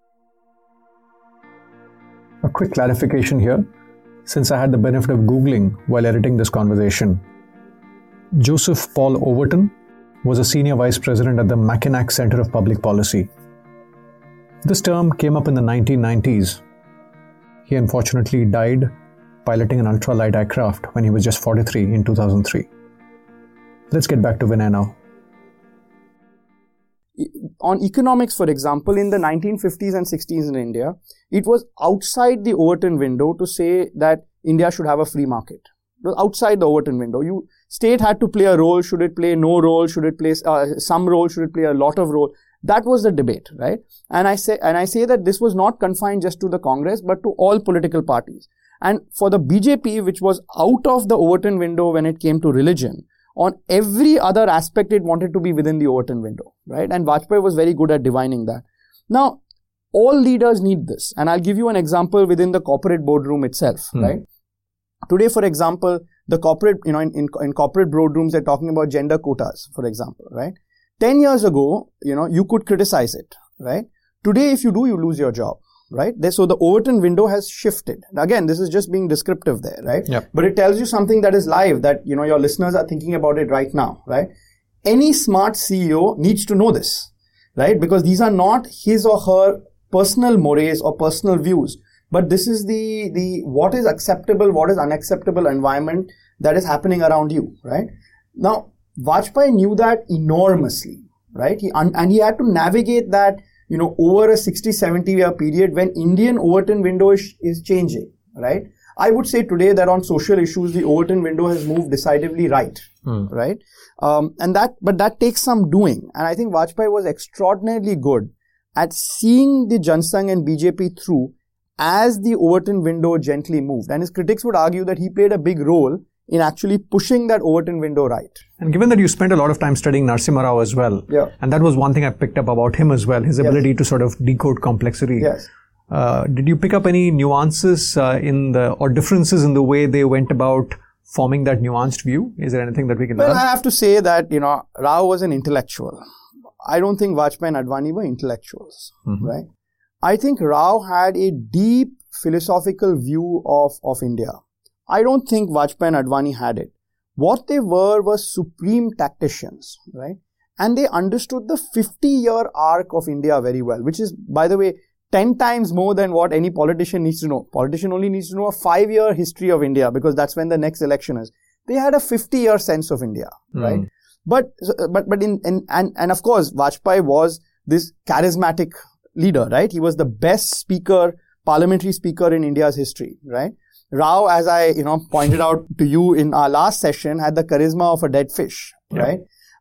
A quick clarification here. Since I had the benefit of Googling while editing this conversation, Joseph Paul Overton was a senior vice president at the Mackinac Center of Public Policy. This term came up in the nineteen nineties. He unfortunately died piloting an ultralight aircraft when he was just forty-three in two thousand three. Let's get back to Vinay now. On economics, for example, in the nineteen fifties and sixties in India, it was outside the Overton window to say that India should have a free market. It was outside the Overton window. You state had to play a role. Should it play no role? Should it play uh, some role? Should it play a lot of role? That was the debate, right? And I say, and I say that this was not confined just to the Congress, but to all political parties. And for the B J P, which was out of the Overton window when it came to religion, on every other aspect, it wanted to be within the Overton window, right? And Vajpayee was very good at divining that. Now, all leaders need this. And I'll give you an example within the corporate boardroom itself, hmm. right? Today, for example, the corporate, you know, in, in, in corporate boardrooms, they're talking about gender quotas, for example, right? Ten years ago, you know, you could criticize it, right? Today, if you do, you lose your job. Right? So the Overton window has shifted. Again, this is just being descriptive there, right? Yep. But it tells you something that is live, that, you know, your listeners are thinking about it right now, right? Any smart C E O needs to know this, right? Because these are not his or her personal mores or personal views, but this is the, the, what is acceptable, what is unacceptable environment that is happening around you, right? Now, Vajpayee knew that enormously, right? He un- and he had to navigate that, you know, over a sixty, seventy year period when Indian Overton window is, is changing, right? I would say today that on social issues, the Overton window has moved decidedly right, hmm. right? Um, and that, but that takes some doing. And I think Vajpayee was extraordinarily good at seeing the Jansangh and B J P through as the Overton window gently moved. And his critics would argue that he played a big role in actually pushing that Overton window right. And given that you spent a lot of time studying Narasimha Rao as well, yeah. and that was one thing I picked up about him as well, his ability yes. to sort of decode complexity. Yes. Uh, did you pick up any nuances uh, in the, or differences in the way they went about forming that nuanced view? Is there anything that we can well, learn? I have to say that, you know, Rao was an intellectual. I don't think Vajpayee and Advani were intellectuals, mm-hmm. right? I think Rao had a deep philosophical view of, of India. I don't think Vajpayee and Advani had it. What they were was supreme tacticians, right? And they understood the fifty-year arc of India very well, which is, by the way, ten times more than what any politician needs to know. Politician only needs to know a five-year history of India because that's when the next election is. They had a fifty-year sense of India, mm. right? But, but, but in, in, and, and of course, Vajpayee was this charismatic leader, right? He was the best speaker, parliamentary speaker in India's history, right? Rao, as I, you know, pointed out to you in our last session, had the charisma of a dead fish, yeah. right?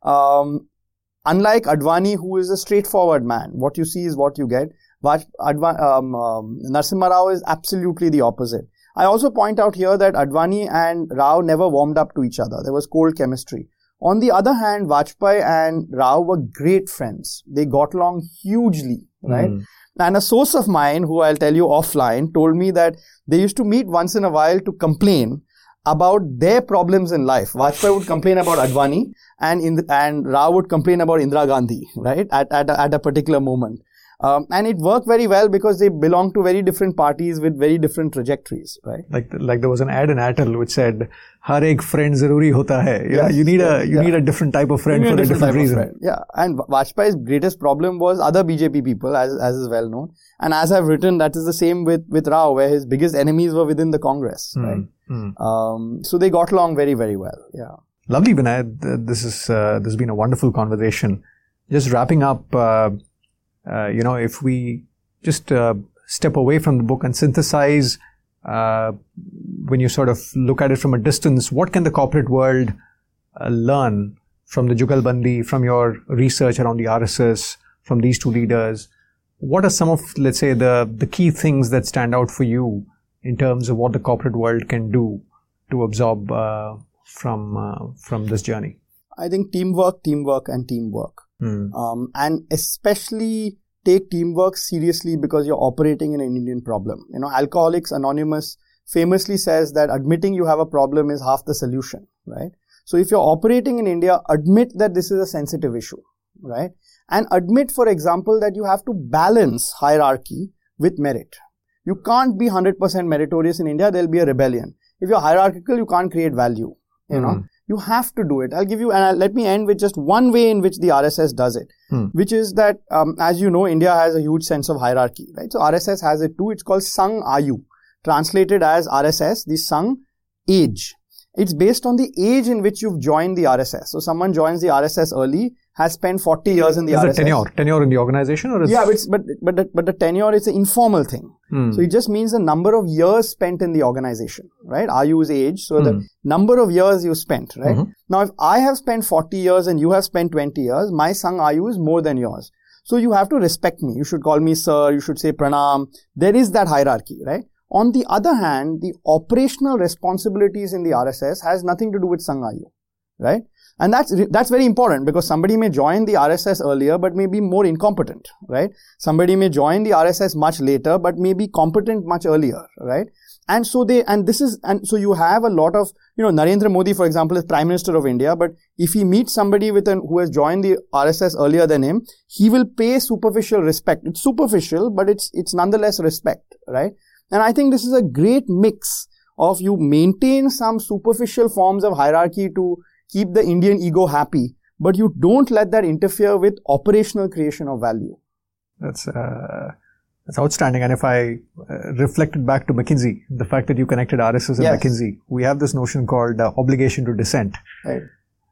Um, unlike Advani, who is a straightforward man. What you see is what you get. Vaj, Adva, um, um, Narasimha Rao is absolutely the opposite. I also point out here that Advani and Rao never warmed up to each other. There was cold chemistry. On the other hand, Vajpayee and Rao were great friends. They got along hugely, right? Mm. And a source of mine, who I'll tell you offline, told me that they used to meet once in a while to complain about their problems in life. Vajpayee would complain about Advani and in and Rao would complain about Indira Gandhi, right? At, at, a, at a particular moment. Um, and it worked very well because they belonged to very different parties with very different trajectories, right? Like, like there was an ad in Airtel which said, "Har ek friend zaruri hota hai." You, yes, know, you need yeah, a you yeah. need a different type of friend for a different, different reason. Yeah, and Vajpayee's greatest problem was other B J P people, as as is well known. And as I've written, that is the same with with Rao, where his biggest enemies were within the Congress, mm, right? Mm. Um, so they got along very very well. Yeah. Lovely, Vinay. This is uh, this has been a wonderful conversation. Just wrapping up. Uh, Uh, you know, if we just uh, step away from the book and synthesize, uh, when you sort of look at it from a distance, what can the corporate world uh, learn from the Jugalbandi, from your research around the R S S, from these two leaders? What are some of, let's say, the, the key things that stand out for you in terms of what the corporate world can do to absorb uh, from uh, from this journey? I think teamwork, teamwork, and teamwork. Hmm. Um, and especially take teamwork seriously because you're operating in an Indian problem. You know, Alcoholics Anonymous famously says that admitting you have a problem is half the solution, right? So if you're operating in India, admit that this is a sensitive issue, right? And admit, for example, that you have to balance hierarchy with merit. You can't be one hundred percent meritorious in India. There'll be a rebellion. If you're hierarchical, you can't create value, you hmm. know. You have to do it. I'll give you, and I'll, let me end with just one way in which the R S S does it, hmm. which is that, um, as you know, India has a huge sense of hierarchy, right? So R S S has it too. It's called Sangh Ayu, translated as R S S, the Sangh age. It's based on the age in which you've joined the R S S. So someone joins the R S S early, has spent forty years in the is R S S. Is it tenure? Tenure in the organization? Or is yeah, it's, but but the, but the tenure is an informal thing. Mm. So it just means the number of years spent in the organization, right? Ayu is age. So mm. the number of years you spent, right? Mm-hmm. Now, if I have spent forty years and you have spent twenty years, my Sangh Ayu is more than yours. So you have to respect me. You should call me sir. You should say pranam. There is that hierarchy, right? On the other hand, the operational responsibilities in the R S S has nothing to do with Sangh Ayu, right? And that's, that's very important because somebody may join the R S S earlier but may be more incompetent, right? Somebody may join the R S S much later but may be competent much earlier, right? And so they, and this is, and so you have a lot of, you know, Narendra Modi, for example, is Prime Minister of India, but if he meets somebody with an, who has joined the R S S earlier than him, he will pay superficial respect. It's superficial, but it's, it's nonetheless respect, right? And I think this is a great mix of you maintain some superficial forms of hierarchy to keep the Indian ego happy, but you don't let that interfere with operational creation of value. That's uh, that's outstanding. And if I uh, reflected back to McKinsey, the fact that you connected R S S and yes. McKinsey, we have this notion called uh, obligation to dissent. Right.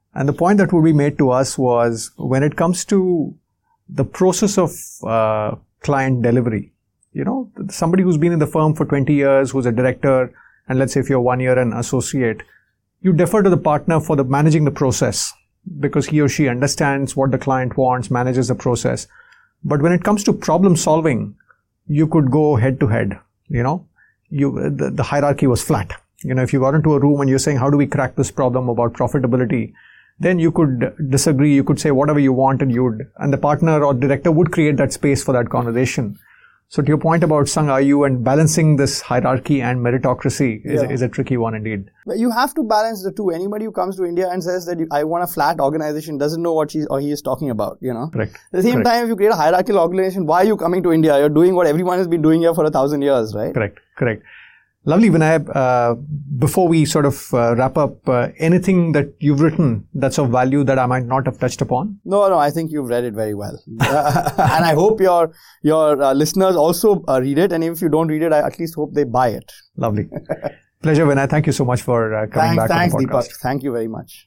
And the point that would be made to us was when it comes to the process of uh, client delivery, you know, somebody who's been in the firm for twenty years, who's a director, and let's say if you're one year an associate, you defer to the partner for the managing the process because he or she understands what the client wants, manages the process. But when it comes to problem solving, you could go head to head, you know, you, the, the hierarchy was flat. You know, if you got into a room and you're saying, how do we crack this problem about profitability? Then you could disagree. You could say whatever you want and you'd, and the partner or director would create that space for that conversation. So to your point about Sangh Ayu and balancing this hierarchy and meritocracy is, yeah. is a tricky one indeed. But you have to balance the two. Anybody who comes to India and says that you, I want a flat organization doesn't know what she or he is talking about, you know. Correct. At the same Correct. time, if you create a hierarchical organization, why are you coming to India? You're doing what everyone has been doing here for a thousand years, right? Correct. Correct. Lovely, Vinay. Uh, before we sort of uh, wrap up, uh, anything that you've written that's of value that I might not have touched upon? No, no, I think you've read it very well. Uh, and I hope your your uh, listeners also uh, read it. And if you don't read it, I at least hope they buy it. Lovely. Pleasure, Vinay. Thank you so much for uh, coming thanks, back thanks, on the podcast. Deepak. Thank you very much.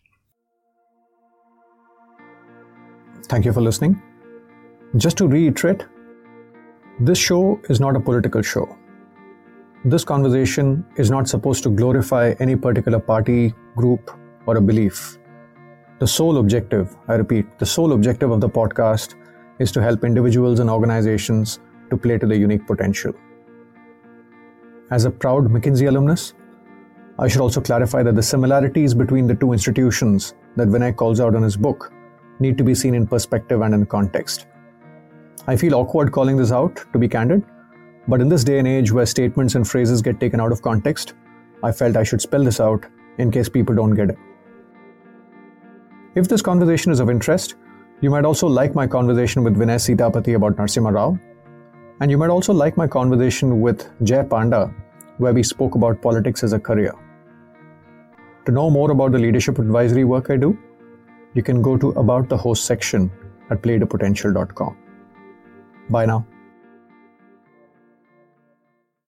Thank you for listening. Just to reiterate, this show is not a political show. This conversation is not supposed to glorify any particular party, group, or a belief. The sole objective, I repeat, the sole objective of the podcast is to help individuals and organizations to play to their unique potential. As a proud McKinsey alumnus, I should also clarify that the similarities between the two institutions that Vinay calls out in his book need to be seen in perspective and in context. I feel awkward calling this out, to be candid, but in this day and age where statements and phrases get taken out of context, I felt I should spell this out in case people don't get it. If this conversation is of interest, you might also like my conversation with Vinay Sitapati about Narasimha Rao, and you might also like my conversation with Jay Panda, where we spoke about politics as a career. To know more about the leadership advisory work I do, you can go to About the Host section at play to potential dot com. Bye now.